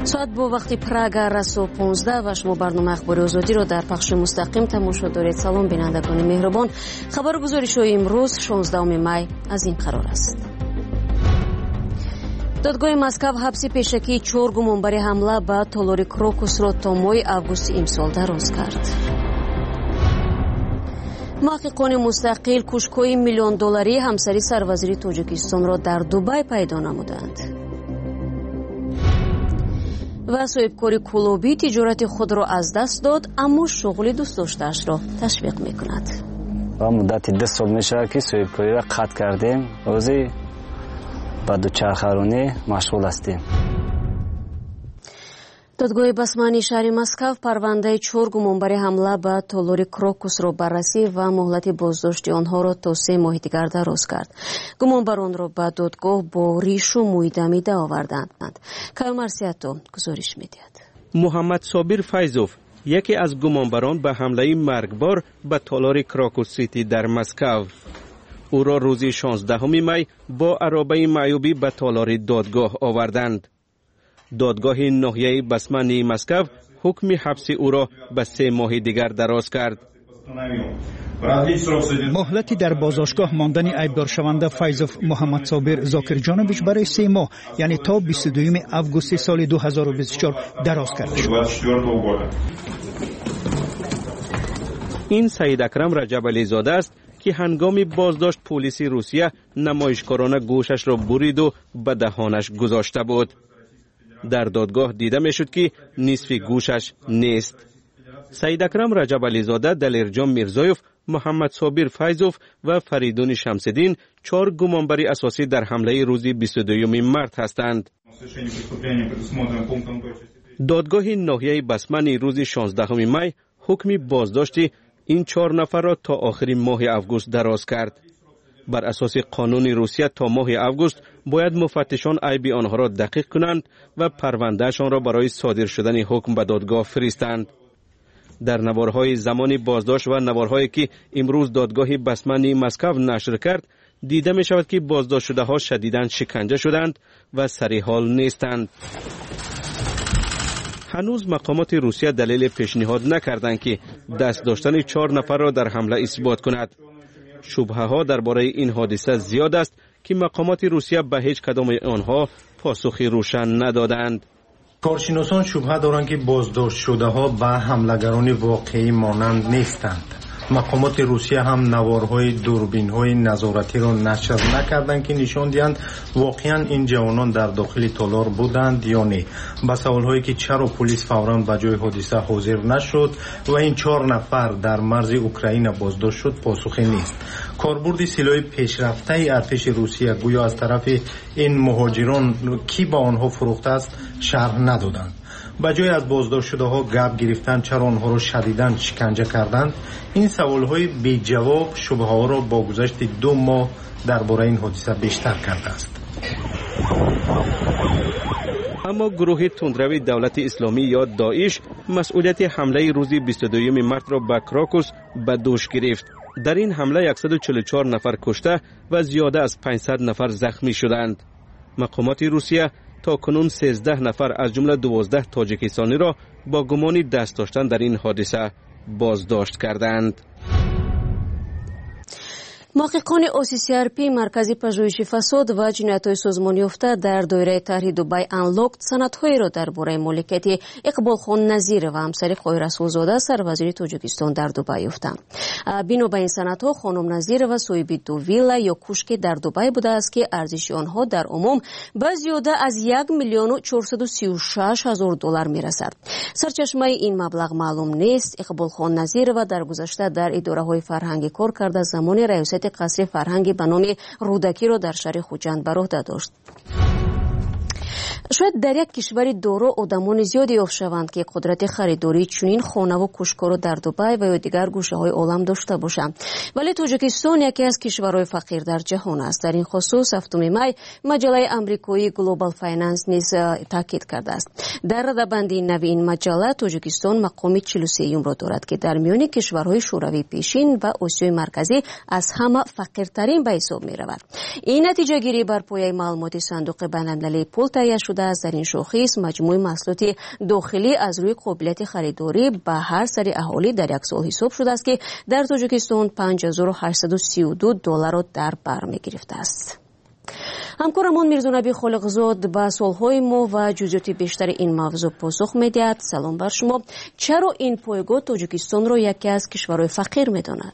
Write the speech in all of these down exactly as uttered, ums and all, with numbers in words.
ساعت با وقتی پراگ رسو پانزده و شما برنامه اخباری آزادی را در پخش مستقیم تماشا دارید. سلام بینندگان مهربان. خبرگزاری شو امروز شانزدهم می از این قرار است. دادگاه مسکو حبس پیشکی چهار گمانبر حمله به تالار کروکوس را تا ماه август امسال دراز کرد. محققان مستقل کوشک‌های میلیون دلاری همسری سروزیر تاجیکستان را در دبی پیدا نمودند. و صاحبکار کلوبی تجارت خود را از دست داد اما شغل دوست داشته‌اش را تشویق می‌کند. با مدت ده سال میشه که صاحبکاری را قطع کردیم. روزی با دوچرخه‌رانی مشغول هستیم. دادگاه بسمانی شهر مسکو پرونده چهار گمانبر حمله به تالار کروکوس را بررسی و مهلت بازداشت آنها را تا سه ماه دیگر دراز کرد. گمانبران را به دادگاه با ریش و موی دمیده آوردند. کامرسیاتو گزارش می‌دهد. محمد صابر فیضوف یکی از گمانبران به حمله مرگبار به تالار کروکوس سیتی در مسکو. او را روز شانزدهم می با عربه معیوبی به تالار دادگاه آوردند. دادگاه ناحیه بسمانی مسکو حکم حبس او را به سه ماه دیگر دراز کرد. مهلتی در بازداشتگاه ماندن عیبدار شونده فیضوف محمد صابر زاکرجانویچ برای سه ماه یعنی تا بیست و دوم август سال دو هزار و بیست و چهار دراز کرده شد. این سید اکرم رجب علی زاده است که هنگام بازداشت پلیس روسیه نمایشکارانه گوشش را برید و به دهانش گذاشته بود. در دادگاه دیده می شد که نصف گوشش نیست. سید اکرم رجب علی زاده، دلیرجان میرزایوف، محمد صابر فیضوف و فریدون شمس‌الدین چهار گمانبر اساسی در حمله روز بیست و دوم مارس هستند. دادگاه ناحیه بسمانی روز شانزدهم می حکم بازداشت این چهار نفر را تا آخر ماه август دراز کرد. بر اساس قانون روسیه تا ماه август باید مفتشان عیب آنها را دقیق کنند و پروندهشان را برای صادر شدن حکم به دادگاه فرستند. در نوارهای زمان بازداشت و نوارهایی که امروز دادگاه بسمانی مسکو نشر کرد دیده می شود که بازداشت شده ها شدیداً شکنجه شدند و سر حال نیستند. هنوز مقامات روسیه دلیل پیشنهاد نکردند که دست داشتن چهار نفر را در حمله اثبات کند. شبهه ها درباره این حادثه زیاد است که مقامات روسیه به هیچ کدام آنها پاسخی روشن ندادند. کارشناسان شبهه دارند که بازداشت شده ها به حملگران واقعی مانند نیستند. مقامات روسیه هم نوارهای دوربین‌های نظارتی را نشر نکردند که نشان دهند واقعا این جوانان در داخل تالار بودند یا نه. با سوال‌هایی که چرا پلیس فوراً به جای حادثه حاضر نشد و این چهار نفر در مرز اوکراین بازداشت شد پاسخی نیست. کاربرد سلاح پیشرفته ارتش روسیه گویا از طرف این مهاجران کی با آنها فروخته است شرح ندادند. به جای از بازداشت شده ها گپ گرفتن چرا آنها را شدیداً شکنجه کردند. این سوال‌های بی جواب شبهه ها را با گذشت دو ماه درباره این حادثه بیشتر کرده است. اما گروه تندروی دولت اسلامی یا داعش مسئولیت حمله روز بیست و دوم مارس را به کروکوس به دوش گرفت. در این حمله صد و چهل و چهار نفر کشته و زیاده از پانصد نفر زخمی شدند. مقامات روسیه تا کنون سیزده نفر از جمله دوازده تاجیکستانی را با گمان دست داشتن در این حادثه بازداشت کردند. محققان او سی سی ار پی مرکزی پژوهش فساد و جنایت‌های سازمان یافته در دایره طرح دبی انلوکت سندهای را درباره مالکیت اقبال خان نظیر و همسر خواهی رسولزاده سروزیر تاجیکستان در دبی یافتند. بنا به این سندها خانم نظیر و صاحب دو ویلا یا کوشک در دبی بوده است که ارزش آنها در عموم به زیاده از یک میلیون و چهارصد و سی و شش هزار دلار میرسد. سرچشمه این مبلغ معلوم نیست. اقبال خان نظیر و در گذشته در اداره‌های فرهنگی کار کرده زمان ریاست قصر فرهنگی به نام رودکی را در شهر خوجند بر عهده داشت. شاید در یک کشور دارا آدمان زیادی یافت شوند که قدرت خریداری چنین خانه و کوشک‌ها را در دبی و یا دیگر گوشه‌های عالم داشته باشند، ولی تاجیکستان یکی از کشورهای فقیر در جهان است. در این خصوص هفتم می مجله آمریکایی گلوبال فایننس نیز تاکید کرده است. در رده‌بندی نوی این مجله تاجیکستان مقام چهل و سه را دارد که در میان کشورهای شوروی پیشین و آسیای مرکزی از همه فقیرترین به حساب می‌رود. این نتیجه گیری بر پایه معلومات صندوق بین‌المللی پول تهیه شده شده است. در این شاخص مجموع محصولات داخلی از روی قابلیت خریداری به هر سری اهالی در یک سال حساب شده است که در تاجیکستان پنج هزار و هشتصد و سی و دو دلار را در بر می‌گرفته است. همکارمان میرزا نبی خالقزاد با سوالهای ما و جزئیات بیشتر این موضوع پاسخ می‌دهد. سلام بر شما. چرا این پایگاه تاجیکستان را یکی از کشورهای فقیر می‌داند؟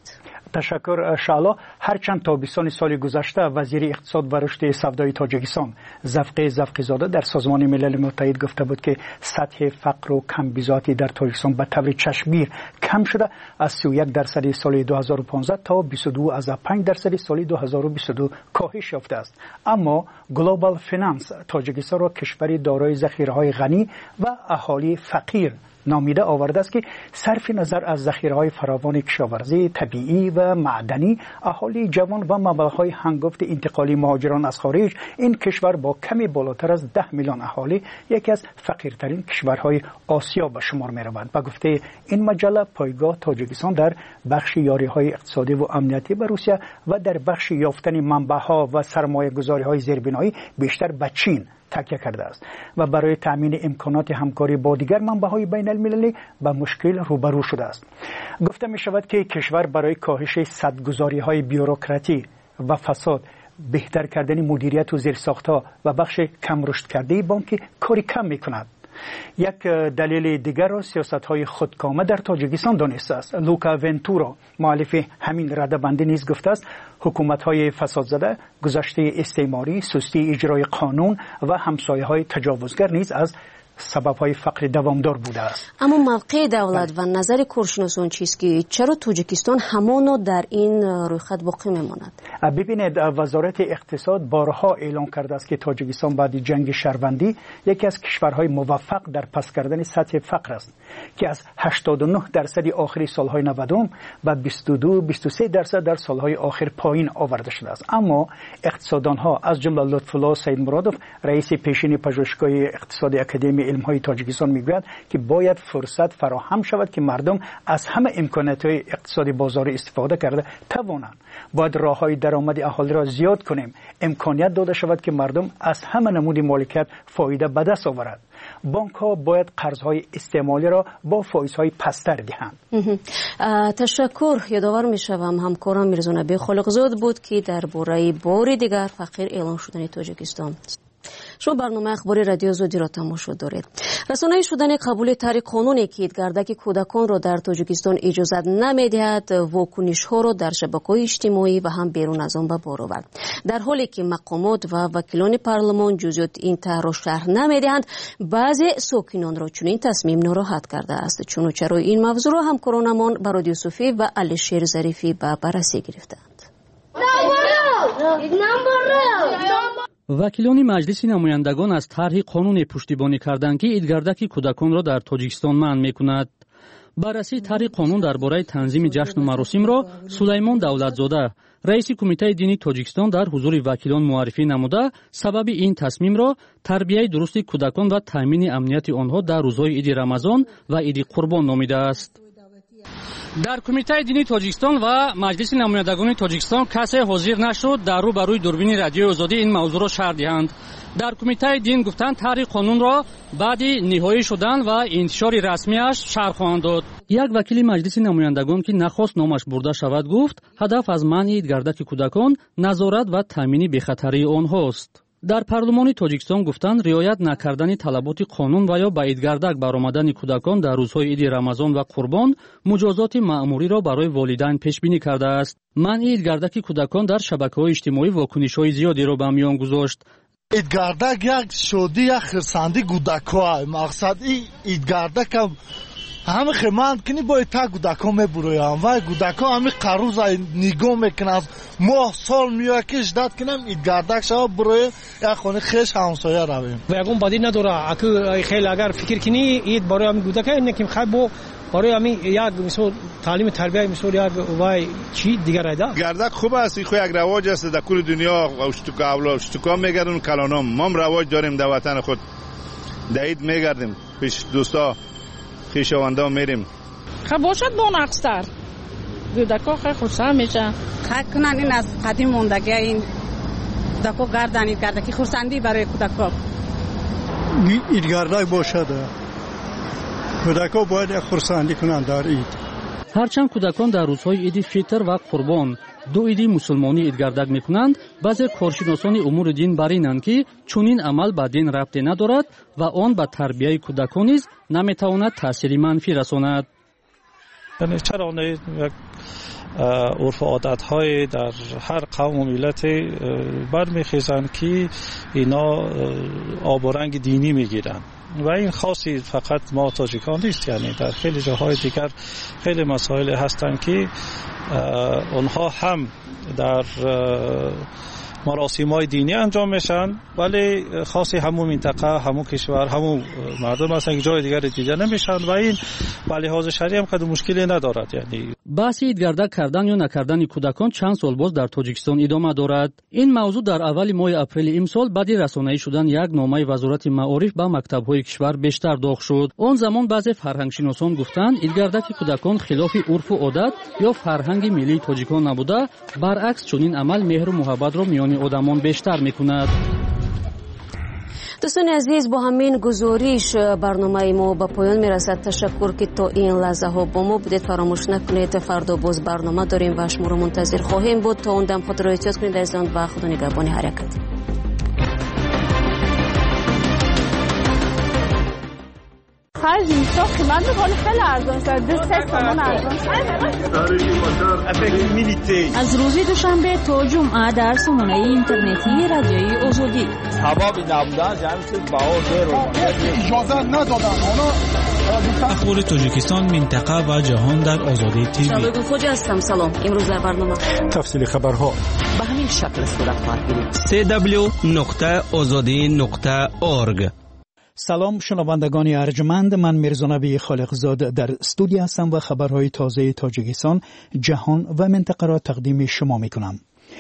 تشکر شالا. هرچند تابستان سال گذشته وزیر اقتصاد و رشد سودای تاجیکستان زفقی زفقی زاده در سازمان ملل متحد گفته بود که سطح فقر و کمبیزاتی در تاجیکستان به طور چشمگیر کم شده، از سی و یک درصد سال دو هزار و پانزده تا بیست و دو از پنج درصد سال دو هزار و بیست و دو کاهش یافته است. اما گلوبال فیننس تاجیکستان را کشوری دارای ذخیره‌های غنی و اهالی فقیر نامیده آورده است که صرف نظر از ذخیره‌های فراوان کشاورزی طبیعی و معدنی، اهالی جوان و مبلغ‌های هنگفت انتقالی مهاجران از خارج، این کشور با کمی بالاتر از ده میلیون اهالی یکی از فقیرترین کشورهای آسیا به شمار می‌رود. به گفته این مجله، پایگاه تاجیکستان در بخش یاری‌های اقتصادی و امنیتی به روسیه و در بخش یافتن منبع‌ها و سرمایه‌گذاری‌های زیربنایی بیشتر به چین تکیه کرده است و برای تامین امکانات همکاری با دیگر منبع‌های بین المللی به مشکل روبرو شده است. گفته می شود که کشور برای کاهش سدگذاری‌های بیوروکراتی و فساد، بهتر کردن مدیریت و زیرساخت‌ها و بخش کم رشد کرده بانکی کاری کم می کند. یک دلیل دیگر را سیاست‌های خودکامه در تاجیکستان دانسته است. لوکا ونتورا، مؤلف همین رده‌بندی، نیز گفته است حکومت‌های فسادزده، گذشته استعماری، سستی اجرای قانون و همسایه‌های تجاوزگر نیز از سبب‌های فقر دوامدار بوده است. اما موقع دولت و نظر کارشناسان چیست که چرا تاجیکستان همانا در این رویخط باقی میماند؟ ببینید، وزارت اقتصاد بارها اعلام کرده است که تاجیکستان بعد جنگ شهروندی یکی از کشورهای موفق در پس کردن سطح فقر است که از هشتاد و نه درصد آخری سالهای نود و بیست و دو بیست و سه درصد در سالهای آخر پایین آورده شده است. اما اقتصاددانها از جمله لطف‌الله سید مرادوف، رئیس پیشین پژوهشگاه اقتصادی اکادمی علم‌های تاجیکستان، میگوید که باید فرصت فراهم شود که مردم از همه امکانات‌های اقتصادی بازار استفاده کرده توانند. باید راه‌های درآمد اهالی را زیاد کنیم. امکانیت داده شود که مردم از همه نمود مالکیت فایده به دست آورند. بانک‌ها باید قرض‌های استعمالی را با فایزهای پستر دهند. تشکر. یادآور می‌شوم همکارم میرزا نبی خالقزاد بود که درباره بار دیگر فقیر اعلام شدن تاجیکستان. شما برنامه اخباری رادیو زودی را تماشا دارید. رسانه‌ای شدن قبول طرح قانونی که گردک کودکان را در تاجیکستان اجازه نمی‌دهد، واکنش‌ها را در شبکه‌های اجتماعی و هم بیرون از آن به بار آورد. در حالی که مقامات و وکیلان پارلمان جزئیات این طرح را شرح نمی‌دهند، بعضی ساکنان را چنین تصمیم ناراحت کرده است. چون چرا این موضوع را همکارانمان برادیو صوفی و علیشیر ظریفی به بررسی گرفتند. وکیلان مجلس نمایندگان از طرح قانون پشتیبانی کردند که ایدگردک کودکان را در تاجیکستان منع می‌کند. بررسی طرح قانون درباره تنظیم جشن و مراسم را سلیمان دولتزاده، رئیس کمیته دینی تاجیکستان، در حضور وکیلان معرفی نموده سبب این تصمیم را تربیت درست کودکان و تامین امنیت آنها در روزهای عید رمضان و عید قربان نامیده است. در کمیته دینی تاجیکستان و مجلس نمایندگان تاجیکستان کسی حاضر نشد در رو بروی دوربین رادیو آزادی این موضوع را شرح دهند. در کمیته دین گفتند طرح قانون را بعد نهایی شدن و انتشار رسمیش شرح خواهند داد. یک وکیل مجلس نمایندگان که نخواست نامش برده شود گفت هدف از منع گردک کودکان نظارت و تامین بی‌خطری آنهاست. در پارلمان تاجیکستان گفتند رعایت نکردن طلبات قانون و یا به ایدگردک برآمدن کودکان در روزهای عید رمضان و قربان مجازات مأموری را برای والدین پیش بینی کرده است. منع ایدگردک کودکان در شبکه‌های اجتماعی واکنش‌های زیادی را به میان گذاشت. ایدگردک یک شادی یک خرسندی کودک‌ها، مقصد ایدگردک همه خیمند کنی باید تا کودک‌ها میبرویم و کودک‌ها همه قروز نگاه میکنن، ماه سال میوه که اجداد کنم ایدگردک شما برویم یک خونه خیش همسایه رویم و یکون بدی نداره. اگه خیلی اگر فکر کنی اید برای همین کودک اینه که خیلی با برای همین یک مثال تعلیم تربیت مثال یک وای چی دیگر ایده گردک خوب است. خو یک رواج است در کل دنیا. اشتکا اولاد اشتکا میگردن کلانام ما رواج داریم در وطن خود. در عید میگردیم پیش دوستا خویشاوندا میریم. خب باشد با نقصتر کودکا خیلی خرسند میشه. خاک کنن این از قدیم موندگی این کودکا گردنی گردکی خرسندی برای کودکا. ایدگردک باشد. کودکان باید خرسندی کنند در اید. هرچند کودکان در روزهای عید فطر و قربان دو عید مسلمانی ایدگردک میکنند، بعضی کارشناسان امور دین بر اینند که چنین عمل به دین ربطی ندارد و آن به تربیت کودکان نیز نمیتواند تأثیر منفی رساند. یعنی چرا نه عرف و عادت‌های در هر قوم و ملت برمیخیزند که اینا آب و رنگ دینی میگیرند و این خاصی فقط ما تاجیکان نیست، یعنی در خیلی جاهای دیگر خیلی مسائل هستند که اونها هم در مراسم‌های دینی انجام میشن ولی خاصی همون منطقه، همون کشور، همون مردم هستن که جای دیگر دیده نمیشن و این به لحاظ شرعی هم قد مشکلی ندارد. یعنی بحث ایدگردک کردن یا نکردن کودکان چند سال باز در تاجیکستان ادامه دارد. این موضوع در اول ماه اپریل امسال بعد رسانه‌ای شدن یک نامه وزارت معارف به مکتب‌های کشور بیشتر داغ شد. آن زمان بعضی فرهنگشناسان گفتند ایدگردک کودکان خلاف عرف و عادت یا فرهنگ ملی تاجیکان نبوده، برعکس چنین عمل مهر و محبت را میان آدمان بیشتر میکند. دوستان عزیز، با همین گزارش برنامه ما به پایان میرسد. تشکر که تا این لحظه ها با ما بودید. فراموش نکنید فردا باز برنامه داریم و شما رو منتظر خواهیم بود. تا اون دم خود را احتیاط کنید از آن و خدا نگهبان حرکت. خرج اینجا قیمت میکنه خیلی ارزان شد. دو سه تومن ارزان شد. از روز دوشنبه تا جمعه در سامانه اینترنتی رادیوی آزادی. سبب نبودن جمعیت باور اجازه ندادن. اخبار تاجیکستان، منطقه و جهان در آزادی تیوی. شباب خوجا هستم. سلام. امروز در برنامه تفصیل خبرها به همین شکل صورت خواهد گرفت. سی دبلیو نقطه آزادی نقطه اورگ. سلام شنوندگان ارجمند، من میرزا نبی خالقزاد در استودیو هستم و خبرهای تازه تاجیکستان، جهان و منطقه را تقدیم شما میکنم.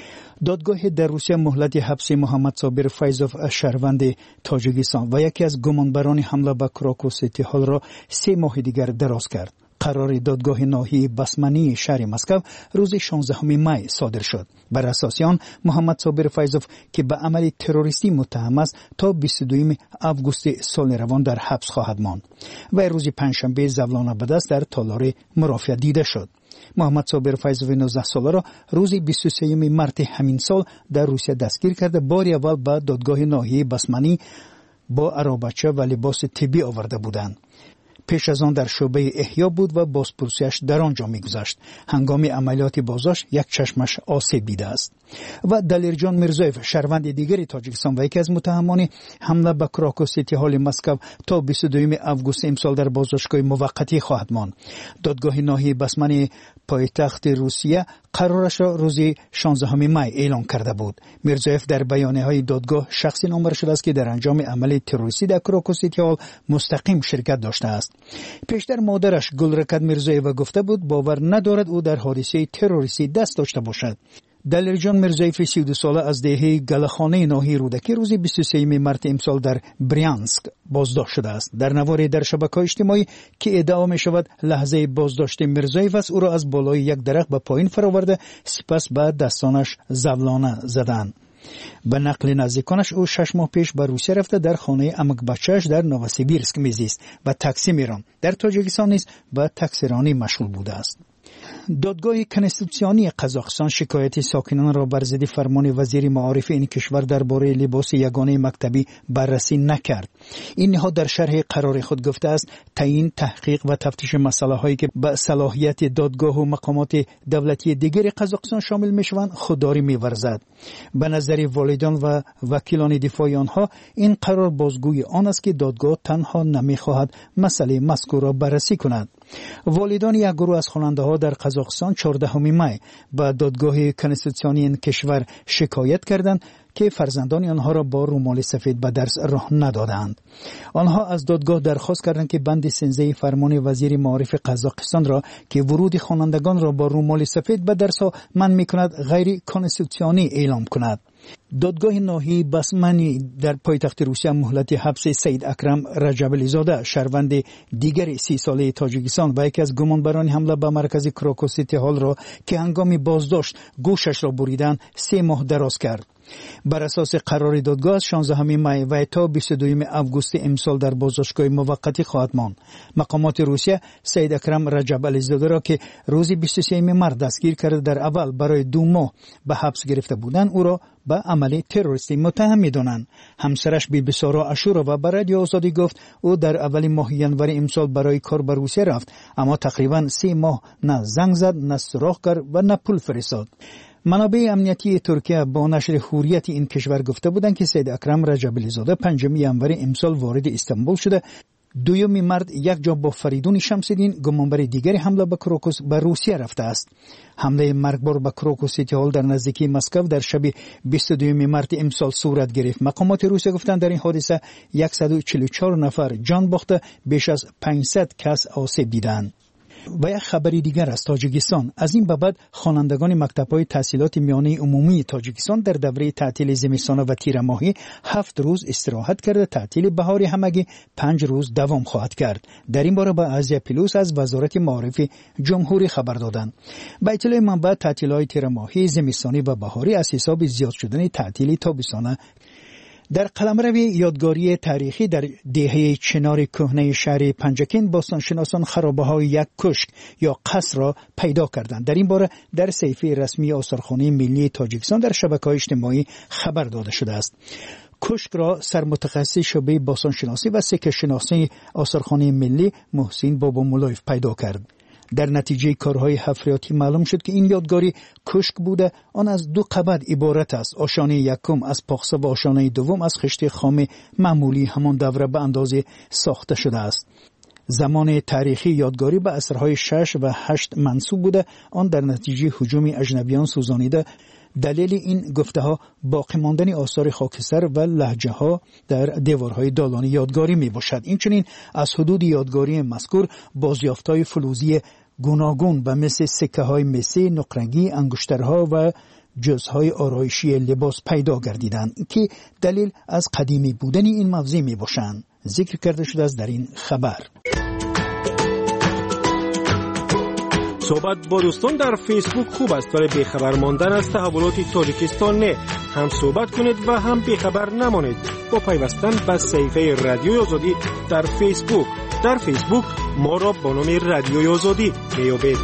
دادگاه در روسیه مهلت حبس محمد صابر فیضوف شهروند تاجیکستان و یکی از گمانبران حمله به کراکو سیتی هال را سه ماه دیگر دراز کرد. قرار دادگاه ناحیه بسمنی شهر مسکو روز شانزدهم می صادر شد. بر اساس آن محمد صابر فیضوف که به عمل تروریستی متهم است تا بیست و دوم آگوست سال روان در حبس خواهد ماند و روز پنجشنبه زولانه به دست در تالار مرافعه دیده شد. محمد صابر فیضوف نوزده ساله را روز بیست و سوم مارس همین سال در روسیه دستگیر کرده بار اول به دادگاه ناحیه بسمنی با عربچه و لباس طبی آورده بودند. پیش از آن در شعبه احیا بود و بازپرسیش در آنجا می‌گذشت. هنگام عملیات بازداشت یک چشمش آسیب دیده است. و دلیرجان میرزایف شهروند دیگری تاجیکستان و یکی از متهمان حمله به کراکو سیتی هال مسکو تا بیست و دوم آگوست امسال در بازداشتگاه موقتی خواهد ماند. دادگاه ناحیه بسمنی پایتخت روسیه قرارش را روز شانزدهم می اعلام کرده بود. میرزایف در بیانیه‌های دادگاه شخصی نامبر شده است که در انجام عمل تروریستی در کراکو سیتی هال مستقیم شرکت داشته است. پیشتر مادرش گلرکت میرزایف گفته بود باور ندارد او در حادثه تروریستی دست داشته باشد. دلیرجان میرزایف سی و دو ساله از دهه گلخانه ناحیه رودکی روز بیست و سوم مارس امسال در بریانسک بازداشت شده است. در نواری در شبکه‌های اجتماعی که ادعا می شود لحظه بازداشت میرزایف است، او را از بالای یک درخت به پایین فرآورده سپس به دستانش زولانه زدند. به نقل نزدیکانش او شش ماه پیش به روسیه رفته در خانه عمک بچه‌اش در نووسیبیرسک میزیست و تاکسی میراند. در تاجیکستان نیز به تاکسیرانی مشغول بوده است. دادگاه کنستیتوسیونی قزاقستان شکایت ساکنان را بر ضد فرمان وزیر معارف این کشور درباره لباس یگانه مکتبی بررسی نکرد. این نهاد در شرح قرار خود گفته است تعیین، تحقیق و تفتیش مسائلی که به صلاحیت دادگاه و مقامات دولتی دیگر قزاقستان شامل میشوند خودداری می‌ورزد. به نظر والدان و وکیلان دفاعی آنها این قرار بازگوی آن است که دادگاه تنها نمی‌خواهد مسئله مذکور را بررسی کند. والدان یک گروه از خواننده‌ها در قزاقستان چهاردهم می به دادگاه کنستیتوسیونی این کشور شکایت کردند که فرزندان آنها را با رومال سفید به درس راه ندادند. آنها از دادگاه درخواست کردند که بند سیزده فرمان وزیر معارف قزاقستان را که ورود خوانندگان را با رومال سفید به درس ها منع می‌کند غیر کنستیتوسیونی اعلام کند. دادگاه ناحیه بسمانی در پایتخت روسیه مهلت حبس سید اکرم رجبلی زاده شهروند دیگر سی ساله تاجیکستان و یکی از گمانبران حمله به مرکز کراکو سیتی هال را که هنگام بازداشت گوشش را بریدن سه ماه دراز کرد. بر اساس قرار دادگاه از شانزدهم می و تا بیست و دوم آگوست امسال در بازداشتگاه موقتی خواهد ماند. مقامات روسیه سید اکرم رجب علیزاده را که روز بیست و سوم مارس دستگیر کرده در اول برای دو ماه به حبس گرفته بودند او را به عمل تروریستی متهم می‌دانند. همسرش بی بی سارا اشورова به رادیو آزادی گفت او در اول ماه ژانویه امسال برای کار به روسیه رفت اما تقریبا سه ماه نه زنگ زد نه سراغ کرد و نه پول فرستاد. منابع امنیتی ترکیه با نشر حریت این کشور گفته بودند که سید اکرم رجبلی زاده پنجم ژانویه امسال وارد استانبول شده. دوم مارس یک جا با فریدون شمس‌الدین گمانبر دیگری حمله به کراکوس به روسیه رفته است. حمله مرگبار به کراکوس سیتی هال در نزدیکی مسکو در شب بیست و دوم مارس امسال صورت گرفت. مقامات روسیه گفتند در این حادثه صد و چهل و چهار نفر جان باخته بیش از پانصد کس آسیب دیدند. و یک خبری دیگر از تاجیکستان. از این به بعد خوانندگان مکتب‌های تحصیلات میانه عمومی تاجیکستان در دوره تعطیل زمستانه و تیر ماهی هفت روز استراحت کرده. تعطیل بهاری همگی پنج روز دوام خواهد کرد. در این باره با ازیا پلوس از وزارت معارف جمهوری خبر دادند. با اطلاع منبع تعطیل‌های تیر ماهی زمستانی و بهاری از حساب زیاد شدن تعطیل تابستانه در قلمرو یادگاری تاریخی در دهه چنار کهنه شهر پنجکین باستانشناسان خرابه‌های یک کشک یا قصر را پیدا کردند. در این باره در صفحه رسمی آثارخانه ملی تاجیکستان در شبکه‌های اجتماعی خبر داده شده است. کشک را سرمتخصص شعبه باستانشناسی و سکه شناسی آثارخانه ملی محسن بابا مولایف پیدا کرد. در نتیجه کارهای حفریاتی معلوم شد که این یادگاری کشک بوده. آن از دو قبد عبارت است. آشانه یکم از پاخسه و آشانه دوم از خشت خام معمولی همان دوره به اندازه ساخته شده است. زمان تاریخی یادگاری به عصرهای شش و هشت منسوب بوده. آن در نتیجه هجوم اجنبیان سوزانیده. دلیل این گفته ها باقی ماندن آثار خاکستر و لهجه ها در دیوارهای دالان یادگاری می باشد. اینچنین از حدود یادگاری مذکور بازیافت‌های فلزی گوناگون و مثل سکه های مسی، نقرگی، انگشترها و جزهای آرایشی لباس پیدا گردیدند که دلیل از قدیمی بودن این موضوع می باشند. ذکر کرده شده است در این خبر. صحبت با دوستان در فیسبوک خوب است ولی بیخبر ماندن از تحولات تاجیکستان نه. هم صحبت کنید و هم بیخبر نمانید با پیوستن به صفحه رادیوی آزادی در فیسبوک. در فیسبوک ما را با نام رادیوی آزادی میابید.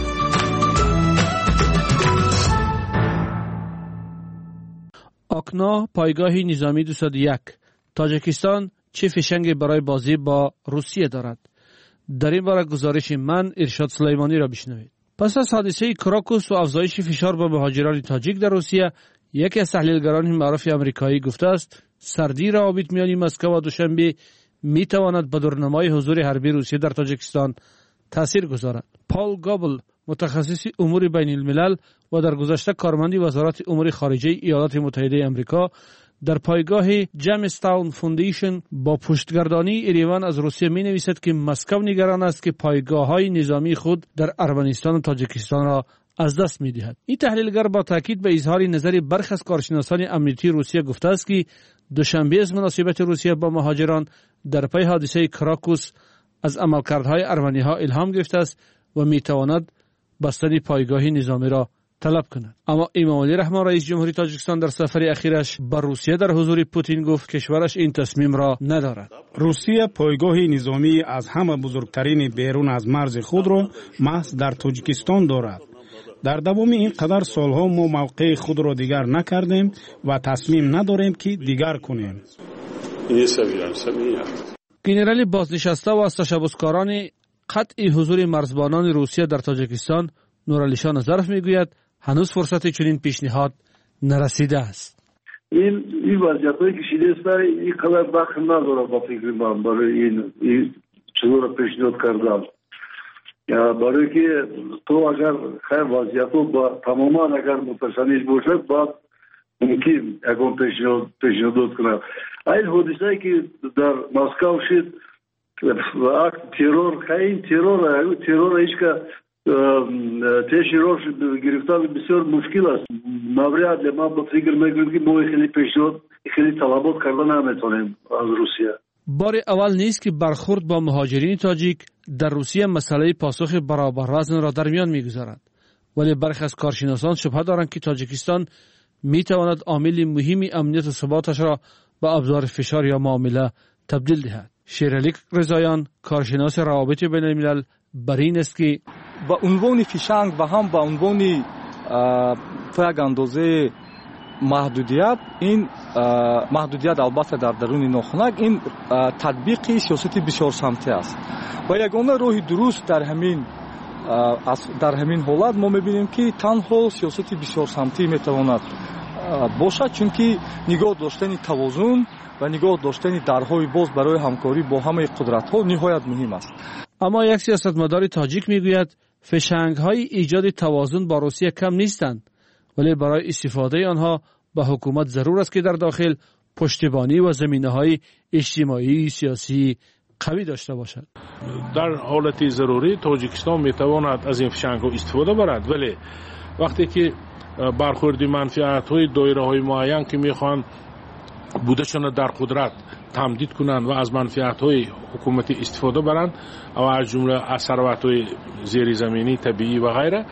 آکنا پایگاه نظامی دویست و یک. تاجیکستان چه فشنگ برای بازی با روسیه دارد؟ در این باره گزارش من ارشاد سلیمانی را بشنوید. پس از حادثه کراکوس و افزایش فشار با مهاجران تاجیک در روسیه، یکی از تحلیلگران معروف آمریکایی گفته است سردی روابط میان مسکو و دوشنبه می تواند به دورنمای حضور حربی روسیه در تاجیکستان تاثیر گذارد. پال گابل متخصص امور بین الملل و در گذشته کارمند وزارت امور خارجه ایالات متحده آمریکا در پایگاه جیمستاون فوندیشن با پشتگردانی ایران از روسیه می نویسد که مسکو نگران است که پایگاه های نظامی خود در ارمنستان و تاجیکستان را از دست می دهد. این تحلیلگر با تاکید به اظهار نظر برخی از کارشناسان امنیتی روسیه گفته است که دوشنبه از مناسبت روسیه با مهاجران در پی حادثه کراکوس از عملکردهای ارمنی ها الهام گرفته است و می تواند بستن پایگاه نظامی را طلب کند. اما امامعلی رحمان رئیس جمهوری تاجیکستان در سفر اخیرش به روسیه در حضور پوتین گفت کشورش این تصمیم را ندارد. روسیه پایگاه نظامی از همه بزرگترین بیرون از مرز خود را محض در تاجیکستان دارد. در دوام این قدر سالها ما موقع خود را دیگر نکردیم و تصمیم نداریم که دیگر کنیم. گنرال بازنشسته و از تشبثکاران قطع حضور مرزبانان روسیه در تاجیکستان نورعلیشان ظرف میگوید هنوز فرصت چنین پیشنهاد نرسیده است. این این وضعیتی که شده است این قدر وقت نداره با فکر من برای این این چطور پیشنهاد کردن. یا برای که تو اگر خیر وضعیتو با تماما اگر متشنج باشد بعد ممکن اگر پیشنهاد پیشنهاد کنه. این حادثه‌ای که در مسکو شد و اکت ترور خیلی ترور ترور هیچ که تشی روش گرفتن بسیار مشکل است. مبرد ما با فکر میکنیم که ما خیلی پیشنهاد خیلی طلبات کردن نمیتونیم از روسیه. بار اول نیست که برخورد با مهاجرین تاجیک در روسیه مسئله پاسخ برابر وزن را در میان میگذارد، ولی برخی از کارشناسان شبهه دارند که تاجیکستان میتواند عامل مهمی امنیت و ثباتش را به ابزار فشار یا معامله تبدیل دهد. شیرعلی رضاییان، کارشناس روابط بین الملل، بر این است که با عنوان فیشنگ و هم با عنوان یک اندازه محدودیت، این محدودیت البته در درون ناخنک، این تطبیق سیاست بسیار سمتی است و یگانه راه درست در همین در همین حالت ما میبینیم که تنها سیاست بسیار سمتی میتواند باشد، چون که نگاه داشتن توازن و نگاه داشتن درهای باز برای همکاری با همه قدرت‌ها نهایت مهم است. اما یک سیاستمدار تاجیک میگوید فشنگ‌های ایجاد توازن با روسیه کم نیستند، ولی برای استفاده آنها به حکومت ضرور است که در داخل پشتیبانی و زمینه‌های اجتماعی سیاسی قوی داشته باشد. در حالت ضروری تاجیکستان میتواند از این فشنگ‌ها استفاده برد، ولی وقتی که برخوردی منفعت‌های دایره‌های معین که میخوان بودشان در قدرت تمدید کنند و از منفعت‌های حکومتی استفاده برند و از جمله از ثروت‌های زیر زمینی، طبیعی و غیره،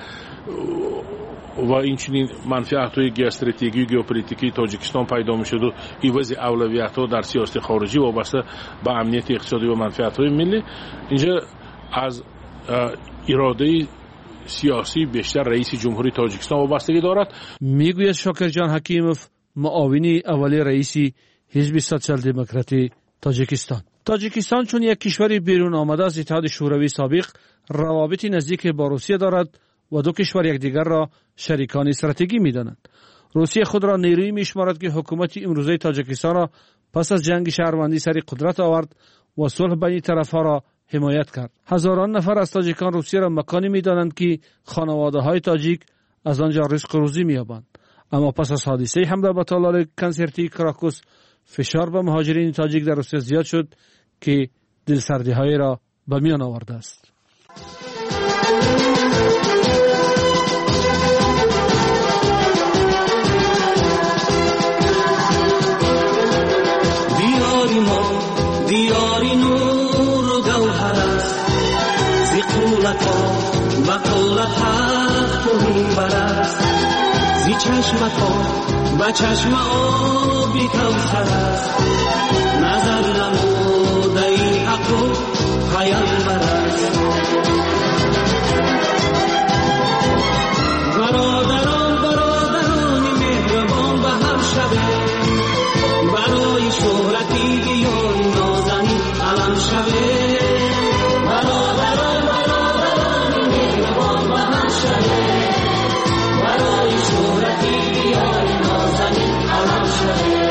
و اینچنین منفعت‌های استراتژیکی و ژئوپلیتیکی تاجیکستان پیدا می‌شد و عوض اولویت‌ها در سیاست خارجی وابسته به امنیت اقتصادی و منفعت‌های ملی، اینجا از اراده سیاسی بیشتر رئیس جمهوری تاجیکستان وابستگی دارد. میگوید شاکرجان حکیموف، معاونی اولی رئیس حزب سوسیال دموکراتی تاجیکستان. تاجیکستان چون یک کشور بیرون آمده از اتحاد شوروی سابق روابط نزدیک با روسیه دارد و دو کشور یکدیگر را شریکان استراتژیکی می‌دانند. روسیه خود را نیرویی می‌شمارد که حکومت امروزه تاجیکستان را پس از جنگ شهروندی سر قدرت آورد و صلح بین طرف‌ها را حمایت کرد. هزاران نفر از تاجیکان روسیه را مکانی می‌دانند که خانواده‌های تاجیک از آنجا رزق روزی می‌یابند. اما پس از حادثه حمله به تالار کنسرتی کراکوس فشار به مهاجرین تاجیک در روسیه زیاد شد که دلسردی‌های را به میان آورده است. دیاری ما دیاری نور و گوهر است، زی قولت ها و قولت حق تو میبرست، زی چشمت ها و چشم آبی کوثر است، نظر نموده ای حق و پیامبر است. برادران برادران مهربان به هم شوه، برای شهرتی یا نازنی علم شوه. برادران برادران مهربان به هم شوه، برای شهرتی یا نازنی علم شوه.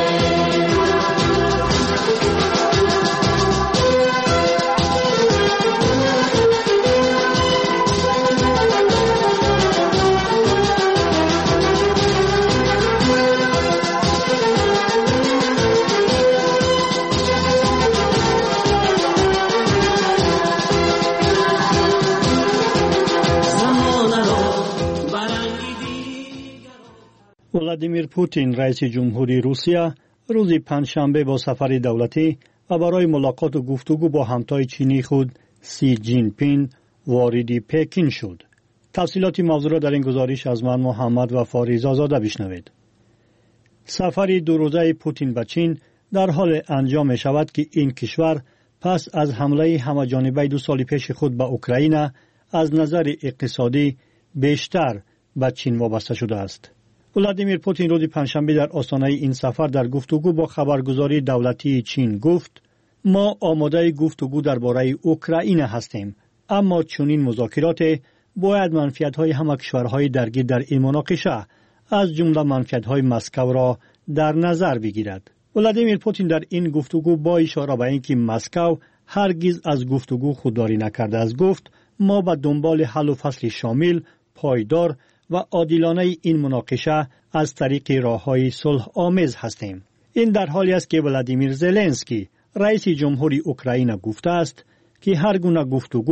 ولادیمیر پوتین رئیس جمهوری روسیه روز پنجشنبه با سفر دولتی و برای ملاقات و گفتگو با همتای چینی خود سی جین پین وارد پکین شد. تفصیلات موضوع را در این گزارش از من محمد و فاریزا زاده بشنوید. سفر دو روزه پوتین به چین در حال انجام می شود که این کشور پس از حمله همه‌جانبه دو سال پیش خود به اوکراین از نظر اقتصادی بیشتر به چین وابسته شده است. ولادیمیر پوتین روز پنجشنبه در آستانه این سفر در گفتگو با خبرگزاری دولتی چین گفت: ما آماده گفتگو درباره اوکراین هستیم، اما چنین مذاکرات باید منفعت‌های همه کشورهای درگیر در این مناقشه از جمله منفعت‌های مسکو را در نظر بگیرد. ولادیمیر پوتین در این گفتگو با اشاره به اینکه مسکو هرگز از گفتگو خودداری نکرده است گفت: ما به دنبال حل و فصل شامل، پایدار و عادلانه این مناقشه از طریق راه‌های صلح آمیز هستیم. این در حالی است که ولادیمیر زلنسکی رئیس جمهوری اوکراین گفته است که هر گونه گفتگو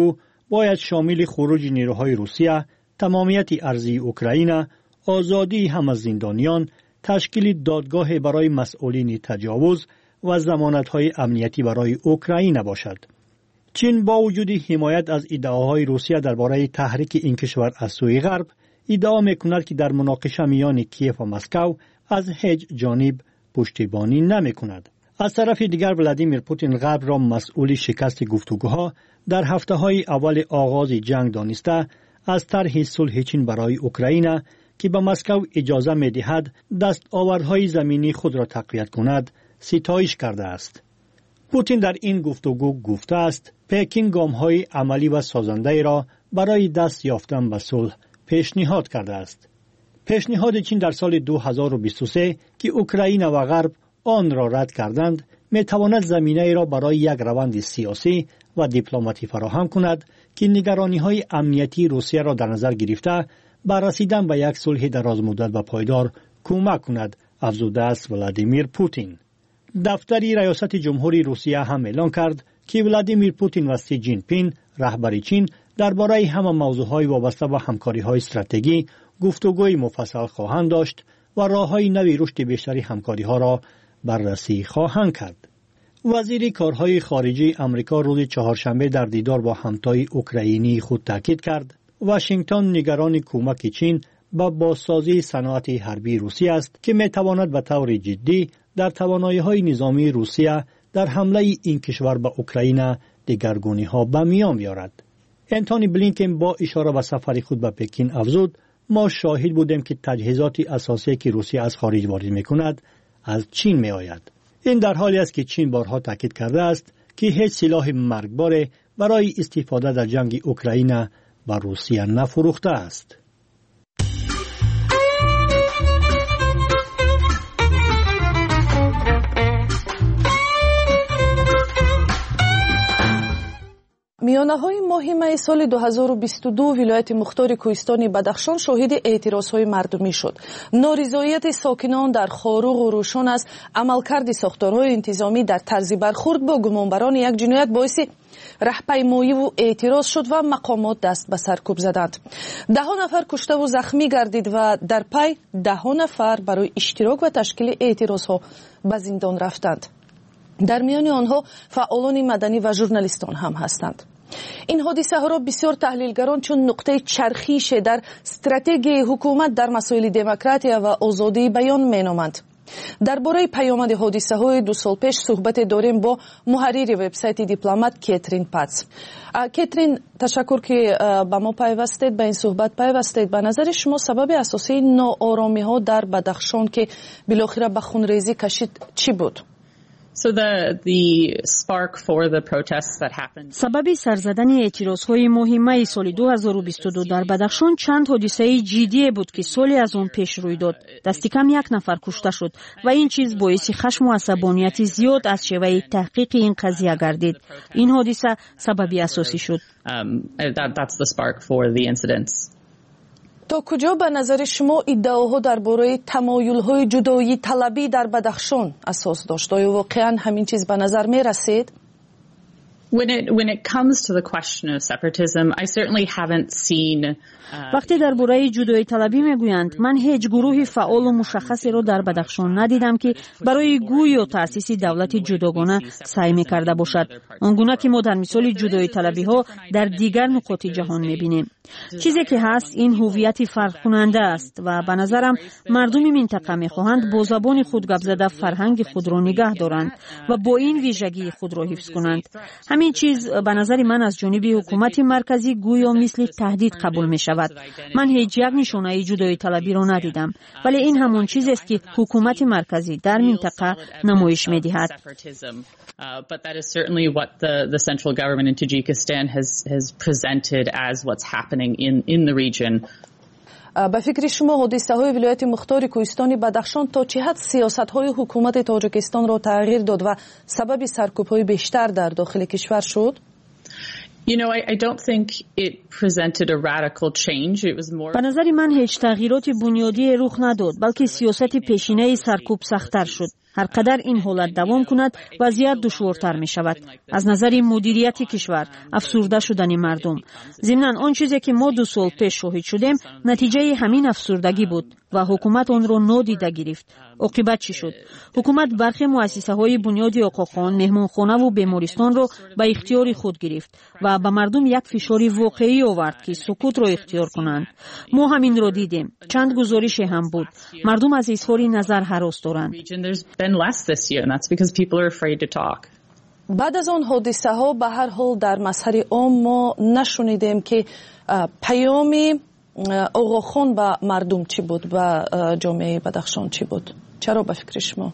باید شامل خروج نیروهای روسیه، تمامیت ارضی اوکراین، آزادی همه زندانیان، تشکیل دادگاه برای مسئولین تجاوز و ضمانت‌های امنیتی برای اوکراین باشد. چین با وجود حمایت از ادعاهای روسیه درباره تحریک این کشور از سوی غرب، ادعا می‌کند که در مناقشه میان کیف و مسکو از هیچ جانب پشتیبانی نمی‌کند. از طرف دیگر ولادیمیر پوتین غرب را مسئول شکست گفتگوها در هفته‌های اول آغاز جنگ دانسته از طرح صلح چین برای اوکراین که به مسکو اجازه می‌دهد دستاوردهای زمینی خود را تقویت کند، ستایش کرده است. پوتین در این گفتگو گفته است پکین گام‌های عملی و سازنده را برای دست یافتن به صلح پیشنهاد کرده است. پیشنهاد چین در سال دو هزار و بیست و سه که اوکراین و غرب آن را رد کردند می‌تواند زمینه را برای یک روند سیاسی و دیپلماتی فراهم کند که نگرانی‌های امنیتی روسیه را در نظر گرفته بر رسیدن به یک صلح درازمدت و پایدار کمک کند، افزوده است ولادیمیر پوتین. دفتر ریاست جمهوری روسیه هم اعلام کرد که ولادیمیر پوتین و سی جین پین رهبر چین درباره همه موضوعهای وابسته به همکاری‌های استراتژی گفتگوی مفصل خواهند داشت و راه‌های نوی رشد بیشتری همکاری‌ها را بررسی خواهند کرد. وزیر کارهای خارجه آمریکا روز چهارشنبه در دیدار با همتای اوکراینی خود تاکید کرد واشنگتن نگران کمک چین با بازسازی صنعت حربی روسیه است که می‌تواند به طور جدی در توانایی‌های نظامی روسیه در حمله این کشور به اوکراین دگرگونی‌ها به میان بیارد. انتونی بلینکن با اشاره به سفر خود به پکین افزود ما شاهد بودیم که تجهیزات اساسی که روسیه از خارج وارد می‌کند از چین می‌آید. این در حالی است که چین بارها تاکید کرده است که هیچ سلاح مرگبار برای استفاده در جنگ اوکراین به روسیه نفروخته است. میانه‌های ماه می سال دو هزار و بیست و دو ولایت مختار کوهستان بدخشان شاهد اعتراضهای مردمی شد. نارضایت ساکنان در خاروق و روشن است عملکرد ساختارهای انتظامی در طرز برخورد با گمانبران یک جنایت باعث رهپیمایی و اعتراض شد و مقامات دست به سرکوب زدند. ده ها نفر کشته و زخمی گردید و در پی ده ها نفر برای اشتراک و تشکیل اعتراضها به زندان رفتند. در میان آنها فعالان مدنی و ژورنالیستان هم هستند. این حادثه ها را بسیار تحلیلگران چون نقطه چرخیش در استراتژی حکومت در مسائل دموکراتیا و آزادی بیان مینامند. درباره پیامد حادثه های دو سال پیش صحبت داریم با محرر وبسایت دیپلمات کاترین پاتس. کاترین، تشکر که با ما پیوستید، به این صحبت پیوستید. به نظر شما سبب اساسی ناآرامی ها در بدخشان که بالاخره به خونریزی کشید چی بود؟ So the the spark for the protests that happened. سبب سرزدن اعتراضهای مهم سال دو هزار و بیست و دو در بدخشان چند حادثه جدی بود که سالی از آن پیش روی داد. دست کم یک نفر کشته شد و این چیز باعث خشم و عصبانیت زیاد از شیوه تحقیق این قضیه گردید. این حادثه سبب اساسی شد. Um, that, that's the spark for the incidents. تا کجا به نظر شما ادعاها درباره تمایل‌های جدایی طلبی در بدخشان اساس داشت؟ آیا واقعاً همین چیز به نظر می رسید؟ When it when it comes to the question of separatism, I certainly haven't seen. وقتی درباره جدایی طلبی میگویند، من هیچ گروه فعال و مشخصی را در بدخشان ندیدم که برای گوی و تأسیس دولت جداگانه سعی می‌کرده باشد. آنگونه که ما در مثال جدایی طلبی ها در دیگر نقاط جهان می‌بینیم. چیزی که هست این هویت فرق کننده است و به نظرم مردم منطقه می‌خواهند با زبان خود گپ زده فرهنگ خود را نگه دارند و با این ویژگی خود را حفظ کنند. همین چیز به نظر من از جانب حکومت مرکزی گویا مثل تهدید قبول می‌شود. من هیچ یک نشانه جدایی طلبی را ندیدم، ولی این همون چیزی است که حکومت مرکزی در منطقه نمایش می‌دهد. But that is certainly what the the central government in Tajikistan has has presented as what's happening in in the region. به فکر شما حادثه‌های ولایت مختار کوهستان بدخشان تا چه حد سیاست‌های حکومت تاجیکستان را تغییر داد و سبب سرکوب‌های بیشتر در داخل کشور شد؟ You know, I, I don't think it presented a radical change. It was more. به نظر من هیچ تغییرات بنیادی رخ نداد، بلکه سیاست پیشینه سرکوب سخت‌تر شد. هر قدر این حالت دوام کند وضعیت دشوارتر می شود. از نظر مدیریت کشور افسرده شدن مردم. ضمناً آن چیزی که ما دو سال پیش شاهد شدیم نتیجه همین افسردگی بود و حکومت آن را نادیده گرفت. عاقبت چی شد؟ حکومت برخی مؤسسه های بنیادی آقاخان، مهمانخانه و بیمارستان را به اختیار خود گرفت و به مردم یک فشار واقعی آورد که سکوت را اختیار کنند. ما همین را دیدیم. چند گزارش هم بود. مردم از اظهار نظر هراس دارند. less this year, and that's because people are afraid to talk. بعد از اون حادثه ها به هر حال در مسیر عام ما نشنیدیم که پیامی آقاخان به مردم چی بود، به جامعه بدخشان چی بود. چرا به فکر شما؟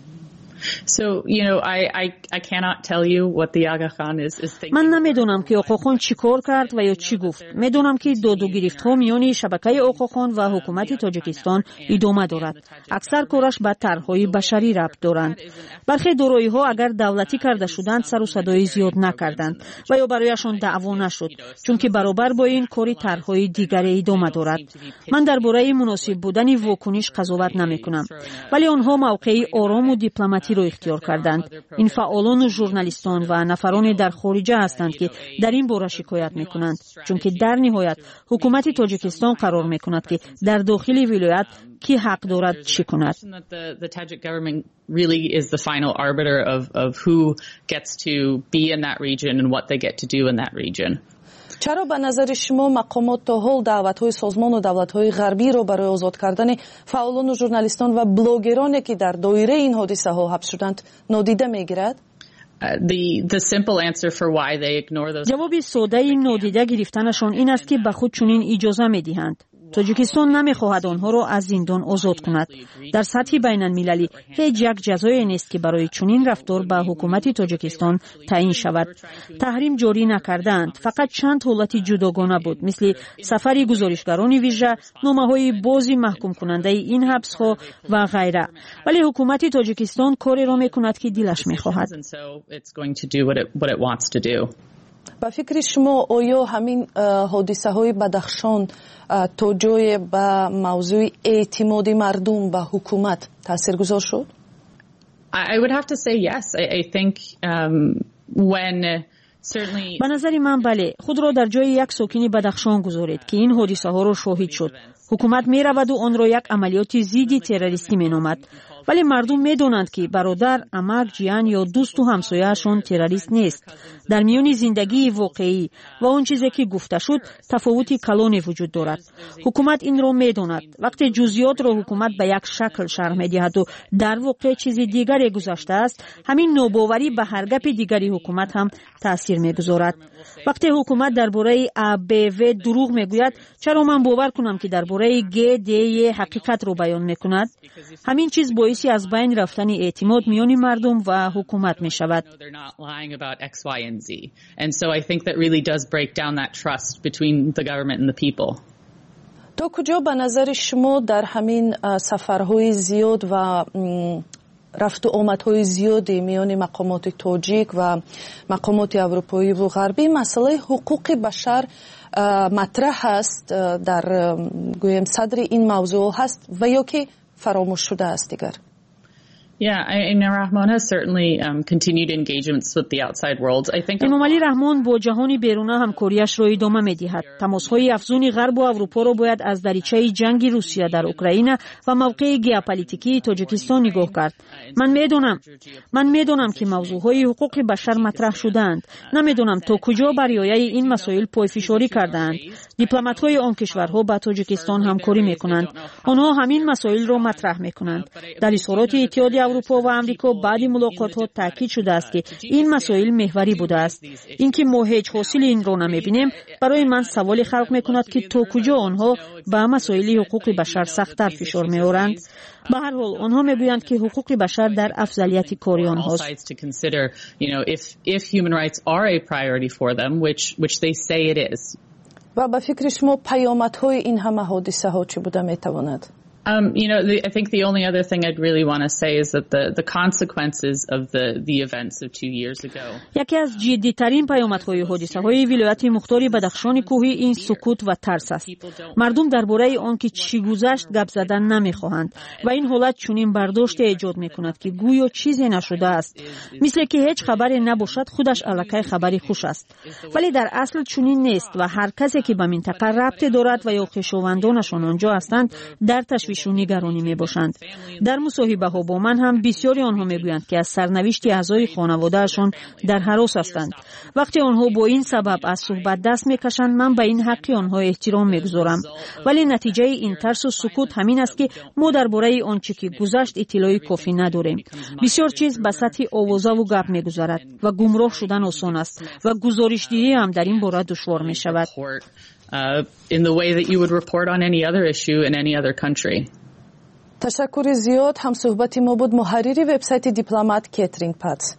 So, you know, I, I, I cannot tell you what the Aga Khan is, is thinking. من نمیدونم که آقاخان چی کار کرد و یا چی گفت. میدونم که داد و گریفت ها میان شبکه آقاخان و حکومت تاجیکستان ادامه دارد. اکثر کارش به طرحهای بشری ربط دارند. برخی دارایی ها اگر دولتی کرده شدند سر و صدای زیاد نکردند و یا برایشان دعوا نشد، چون که برابر با این کاری طرحهای دیگری ادامه دارد. من درباره مناسب بودن واکنش قضاوت نمیکنم، ولی آنها موقعی آرام و دیپلماتی رو اختیار کردند. این فعالان و ژورنالیستان و نفران در خارجه هستند که در این باره شکایت میکنند، چون که در نهایت حکومت تاجیکستان قرار میکند که در داخل ولایت کی حق دارد چی کند. The Tajik government really is the final arbiter of of who gets to be in that region and what they get to do in that region. چرا به نظر شما مقامات تا حال دعوت‌های سازمان و دولت‌های غربی را برای آزاد کردن فعالان و ژورنالیستان و بلاگرانی که در دایره این حادثه ها حبس شدند نادیده می‌گیرد؟ The the simple answer for why they ignore those. جواب ساده این نادیده گرفتنشان این است که به خود چنین اجازه می‌دهند. تاجیکستان نمی‌خواهد آنها را از زندان آزاد کند. در سطح بین‌المللی هیچ یک جزایی نیست که برای چنین رفتار به حکومت تاجیکستان تعیین شود. تحریم جاری نکردند، فقط چند حالت جداگانه بود، مثل سفر گزارشگران ویژه، نامه‌های بازی محکوم کننده این حبس‌ها و غیره. ولی حکومت تاجیکستان کاری را می‌کند که دلش می‌خواهد. با فکر شما آیا همین حادثه های بدخشان تا جای به موضوع اعتماد مردم به حکومت تاثیرگذار شد؟ I would have to say yes. I, I think um, when certainly به نظر من بله، خود را در جای یک ساکن بدخشان گذارید که این حادثه ها را شاهد شد. حکومت می رود و آن را یک عملیات ضد تروریستی می نامد. ولی مردم می دانند که برادر، عمک، جیان یا دوست و همسایه‌شان تروریست نیست. در میان زندگی واقعی و اون چیزی که گفته شد تفاوتی کلانی وجود دارد. حکومت این را می داند. وقتی جزئیات را حکومت به یک شکل شرح می دهد و در واقع چیز دیگری گذشته است، همین ناباوری به هر گپ دیگری حکومت هم تاثیر می گذارد. وقتی حکومت درباره ا ب و دروغ می گوید، چرا من باور کنم که درباره گ د حقیقت رو بیان می کند؟ همین چیز باعث از بین رفتن اعتماد میان مردم و حکومت می شود. تا کجا به نظر شما در همین سفرهای زیاد و رفت و آمدهای زیادی میان مقامات تاجیک و مقامات اروپایی و غربی مسئله حقوق بشر مطرح است، در گویم صدر این موضوع هست و یا که فراموش شده است دیگر؟ Yeah, I mean, Rahman has certainly um, continued engagements with the outside world. I think امام علی رحمان با جهان بیرونه همکاریش را ادامه می‌دهد. تماس‌های افزون غرب و اروپا را باید از دریچه جنگ روسیه در اوکراین و موقع ژئوپلیتیکی تاجیکستان نگاه کرد. من می‌دانم من می‌دانم که موضوعهای حقوق بشر مطرح شدند. نمی‌دانم تا کجا برای این مسائل پایفشاری کردند. دیپلمات‌های آن کشورها با تاجیکستان همکاری می‌کنند. آنها همین مسائل را مطرح می‌کنند. در اظهارات اتحادیه اروپا و آمریکا بعد ملاقات‌ها تاکید شده است که این مسائل محوری بوده است. اینکه ما هیچ حاصل این را نمی‌بینیم برای من سوال خلق می‌کند که تا کجا آنها به مسائل حقوق بشر سخت‌تر فشار می‌آورند. به هر حال آنها می‌گویند که حقوق بشر در افضلیت کاری آنهاست. و به فکر شما پیامدهای این همه حادثه ها چی بوده می‌تواند؟ Um, you know, the, I think the only other thing I'd really want to say is that the, the consequences of the, the events of two years ago. یکی از جدی‌ترین پیامدهای حادثه‌های ولایت مختار بدخشان کوهی این سکوت و ترس است. مردم درباره آن که چی گذشت گپ زدن نمی‌خواهند و این حالت چنین برداشت ایجاد می‌کند که گویا چیزی نشده است. مثل که هیچ خبری نباشد خودش الکی خبری خوش است. ولی در اصل چنین نیست و هر کسی که به منطقه ربط دارد و یا خویشاوندانشان آنجا هستند در تشویش و نگرانی میباشند. در مصاحبه ها با من هم بسیاری آنها میگویند که از سرنوشت اعضای خانوادهشان در هراس هستند. وقتی آنها با این سبب از صحبت دست میکشند من به این حق آنها احترام میگذارم. ولی نتیجه این ترس و سکوت همین است که ما درباره آنچه که گذشت اطلاعی کافی نداریم. بسیار چیز به سطح آوازه و گپ میگذرد و گمراه شدن آسان است و گزارش‌دهی هم در این باره دشوار میشود. in the way that you would report on any other issue in any other country. تشکر زیاد. هم صحبتی ما بود محرری وبسایت دیپلمات کاترین پاتس.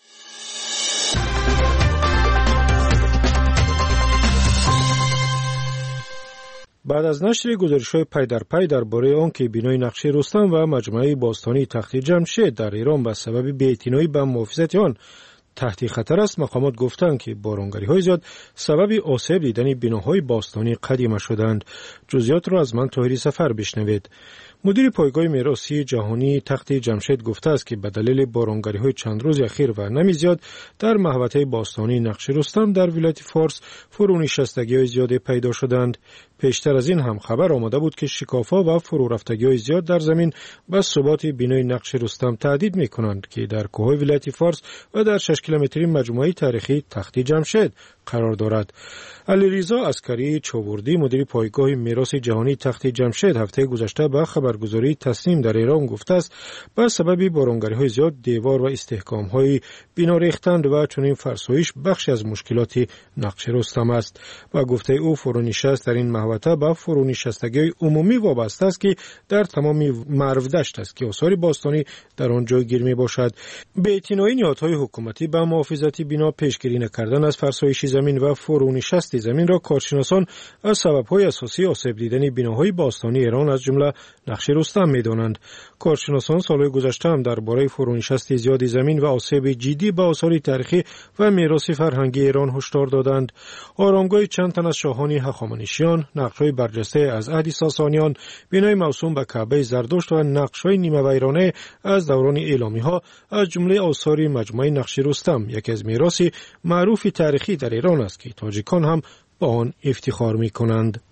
بعد از نشر گزارش‌های پی در پی درباره آنکه بینای نقشه رستم و مجموعه باستانی تخت جمشید در ایران به سبب بی‌اعتنایی به محافظت آن تحت خطر است، مقامات گفتند که بارانگری‌های زیاد سبب آسیب دیدن بناهای باستانی قدیمی شدند. جزئیات را از من طاهری سفر بشنوید. مدیر پایگاه میراثی جهانی تخت جمشید گفته است که به دلیل بارانگری‌های چند روز اخیر و نمی زیاد در محوطه باستانی نقش رستم در ولایت فارس فرونشستگی‌های زیادی پیدا شدند. پیشتر از این هم خبر آمده بود که شکاف‌ها و فرورفتگی‌های زیاد در زمین به ثبات بینای نقش رستم تهدید می‌کنند که در کوههای ولایت فارس و در شش کیلومتری مجموعه تاریخی تخت جمشید قرار دارد. علیرضا عسکری چوبردی مدیر پایگاه میراث جهانی تخت جمشید هفته گذشته به خبرگزاری تصنیم در ایران گفته است به سبب بارانگری‌های زیاد دیوار و استحکام‌های بنا ریختند و چنین فرسایش بخشی از مشکلات نقش رستم است. و گفته او فرونشست در این محوطه به فرونشستگی عمومی وابسته است که در تمام مرو دشت است که آثار باستانی در آن جایگیر می باشد. بی‌اعتنایی نهادهای حکومتی به محافظت بنا پیشگیری نکردن از فرسایش زمین و فرونشست زمین را کارشناسان از سبب‌های اساسی آسیب دیدن بناهای باستانی ایران از جمله نقش رستم می‌دانند. کارشناسان سالهای گذشته هم درباره فرونشست زیاد زمین و آسیب جدی به آثار تاریخی و میراث فرهنگی ایران هشدار دادند. آرامگاه چند تن از شاهان هخامنشیان، نقش‌های برجسته از عهد ساسانیان، بنای موسوم به کعبه زردشت و نقش‌های نیمه ویرانه از دوران ایلامی‌ها از جمله آثار مجموعه نقش رستم یکی از میراث معروف تاریخی در ایران است که تاجیکان هم با آن افتخار می‌کنند.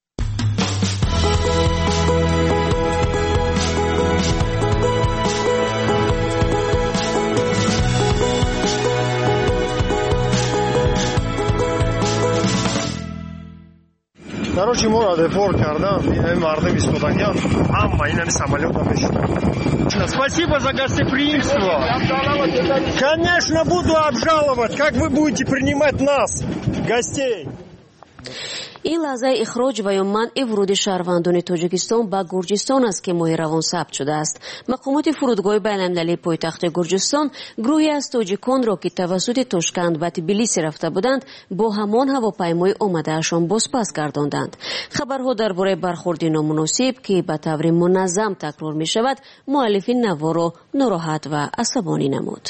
Короче, мы депор кардам, и мардым испытаниям, амма инами самолетом мечтаю. Спасибо за гостеприимство. Конечно, буду обжаловать. Как вы будете принимать нас, гостей? این لحظه اخراج و یا منع ورود شهروندان تاجیکستان به گرجستان است که ماه روان ثبت شده است. مقامات فرودگاه بین‌المللی پایتخت گرجستان گروهی از تاجیکان را که توسط تاشکند و تبلیس رفته بودند با همان هواپیمای آمده‌شان بازپس گرداندند. خبرها درباره برخورد نامناسب که به طور منظم تکرار می شود مؤلفین نوا را ناراحت و عصبانی نمود.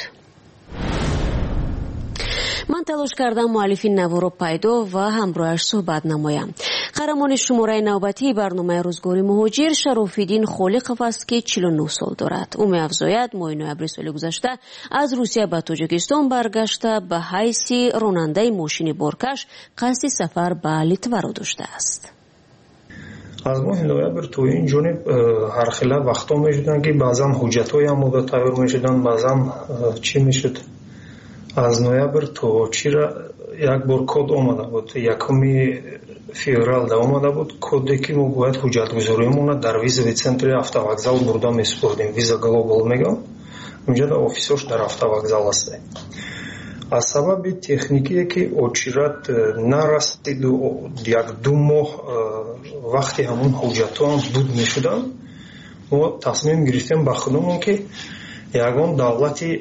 من تلاش کردم مؤلفین نوا را پیدا و همراهش صحبت نمایم. قهرمان شماره نوبتی برنامه روزگار مهاجر شراف‌الدین خالقов است که چهل و نه سال دارد. او می‌افزاید ماه نوامبر سال گذشته از روسیه به تاجیکستان برگشته به حیث راننده ماشین بارکش قصد سفر به لیتوا را داشته است. از ماه نوامبر تو این جانب هر خیلی وقتا می‌شدن که بعضا حجت‌های آماده تیار می‌شدن، بعضا چی می‌شد از نوامبر تو چیرا یک بار کد آمده بود، یکمی فеврал دا آمده بود کدی که ما باید حجت گذاریمون در ویزا центр автовокзал برده میسپردیم. ویزا گلوبال میگم اونجا در آفیسش در автовокзал است. از سبب تکنیکی که اوچیرات نرسید و یک دو ماه وقتی همون حجتان بود میشدن ما تصمیم گرفتیم با خودمون که یگان دولتی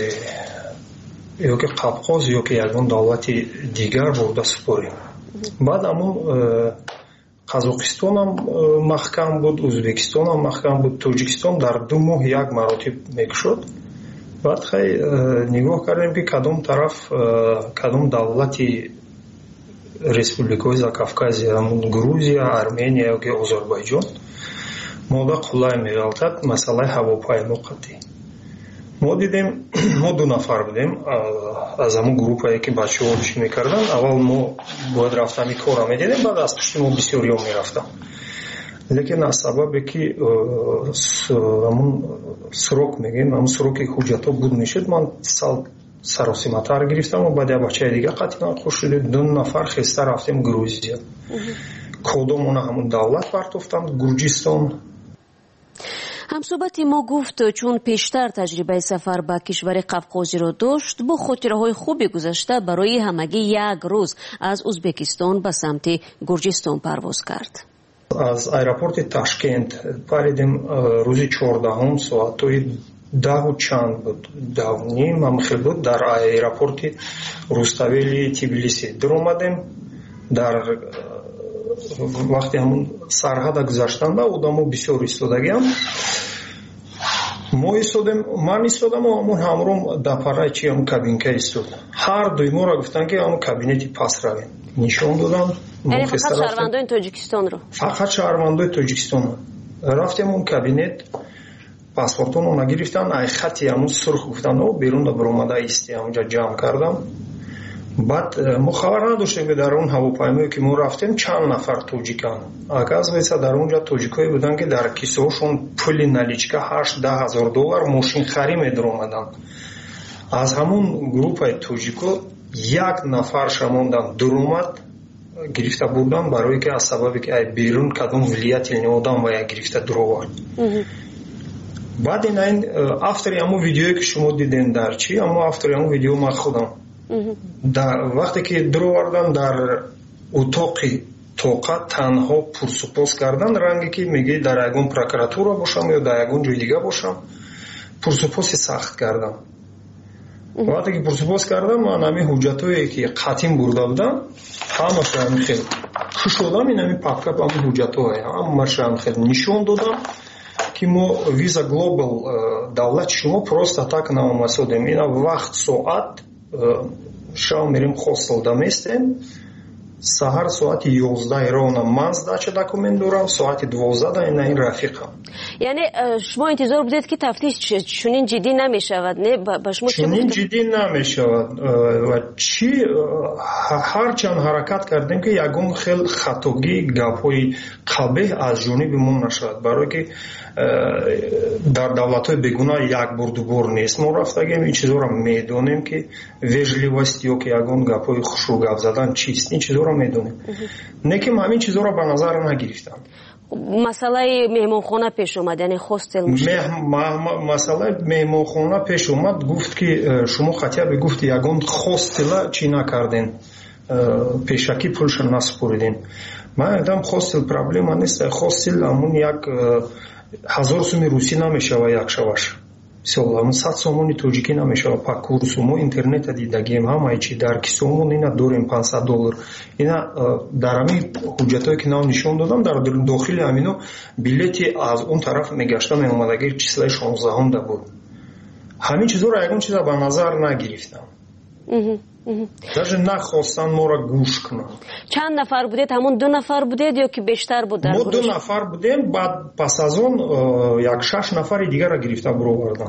یا که قبقاز یا که یگان دولتی دیگر برده سپاریم. بعد همون қазоқистон ҳам маҳкам буд, ӯзбекистон ҳам маҳкам буд, тоҷикистон дар ду моҳ як маротиб мекушод. баъд хай нигоҳ кардем ки кадом тараф кадом давлати республикаҳои закавказия, грузия, армения ёки озарбойҷон мода қулай меғалтад масъалаи ҳавопаймо қатъӣ. мо дидем мо ду нафар будем аз ҳамун группае ки бачаҳо чӣ мекардан. аввал мо бояд рафтами кора медидем, баъд аз пушти мо бисёриҳо мерафтам. лекин аз сабабе ки ҳамун срок мегӯем, ҳамун сроки ҳуҷҷатҳо буд мешуд, ман сал саросиматар гирифтам. баъд як бачаи дига қатъи хуш шудем, ду нафар хеста рафтем Грузия. кодомона ҳамун давлат партофтам, Гурҷистон. ҳамсӯҳбати мо гуфт чун пештар таҷрибаи сафар ба кишвари қавқозиро дошт, бо хотираҳои хуби гузашта барои ҳамагӣ як рӯз аз узбекистон ба самти Гурҷистон парвоз кард. аз аэропорти Ташкент паридем рӯзи чордаҳум соатҳои даҳу чанд буд, даҳу ним ҳамхел буд. дар аэропорти Руставели Тбилиси дуромадем. дар вақти ҳамун сарҳада гузаштанда одамо бисёр истодагиам. мо истодем, ман истодам, ҳамун ҳамром дапараи чи ҳамун кабинка истод. ҳар дуи моро гуфтан ки ҳамун кабинети пас равем. нишон додам. яъне фақат шаҳрвандои Тоҷикистонро? фақат шаҳрвандои Тоҷикистонро. рафтем он кабинет, паспортонро нагирифтан, ай хати ҳамун сурх гуфтан о берун биромада исти, ҳамунҷа ҷамъ кардам. баъд мо хабар надоштем ки дар он ҳавопаймое ки мо рафтем чанд нафар тоҷикан. оказывается дар онҷа тоҷикое будан ки дар кисаҳошон пули наличка ҳашт даҳ ҳазор доллар мошинхарӣ медаромаданд. аз ҳамун группаи тоҷико як нафар шамондан дуромад гирифта бурдан, барое ки аз сабабе ки ай берун кадом влиятелни одам ва я гирифта дуровард. баъд ин айн автори ҳамун видеое ки шумо дидем дар чи, ҳамун автори ҳамун видео ман худам вақте ки дуровардан дар утоқи тоқа танҳо пурсупос кардан, ранге ки меги дар ягон прокуратура бошам ё дар ягон ҷои дига бошам, пурсупоси сахт кардам. вақте ки пурсупос кардам, ман ҳамин ҳуҷҷатое ки қатъин бурда будам ҳамаша ҳамин хел кушодам. ин ҳамин папка ҳамин ҳуҷҷатое ҳамаша ҳамин хел нишон додам ки мо Visa Global давлати шумо просто так наомасодем. ина вақт соат шам мерим хостел даместем, саҳар соати ёздаҳ рона ман сдача документ дорам, соати дувоздаҳ ина ин рафиқам. яъне шумо интизор будед ки тафтиш чунин ҷиддӣ намешавад, не? ба шумо чунин ҷиддӣ намешавад ва чи ҳарчанд ҳаракат кардем ки ягон хел хатогӣ гапҳои қабеҳ аз ҷониби мо нашавад, барое ки дар давлатҳои бегуна як бор дубор нест мо рафтагем. ин чизоро медонем ки вежливост ё ки ягон гапҳои хушрӯ гап задан чист, ин чизоро медонем. не ки ҳамин чизоро ба назар нагирифтам. масъалаи меҳмонхона пеш омад, яъне хостел масъалаи меҳмонхона пеш омад. гуфт ки шумо хотя би гуфт ягон хостела чӣ накардем, пешакӣ пулша насупоридем. ман гуфтам хостел проблема нест, хостел ҳамун як ҳазор сӯми русӣ намешава як шаваш, мисол сад сомони тоҷикӣ намешава пак курсу. мо интернета дидагием ҳамаи чи дар кисомон ина дорем пансад доллар. ина дар ҳамин ҳуҷҷатое ки нав нишон додам, дар дохили ҳамино билети аз он тараф мегашта меомадаги числаи шонздаҳумда буд. ҳамин чизоро ягон чиза ба назар нагирифтам. даже нахостан моро гӯш кунанд. чанд нафар будед? ҳамун ду нафар будед ё ки бештар буд? мо ду нафар будем. баъд пас аз он як шаш нафари дигаро гирифта буровардам.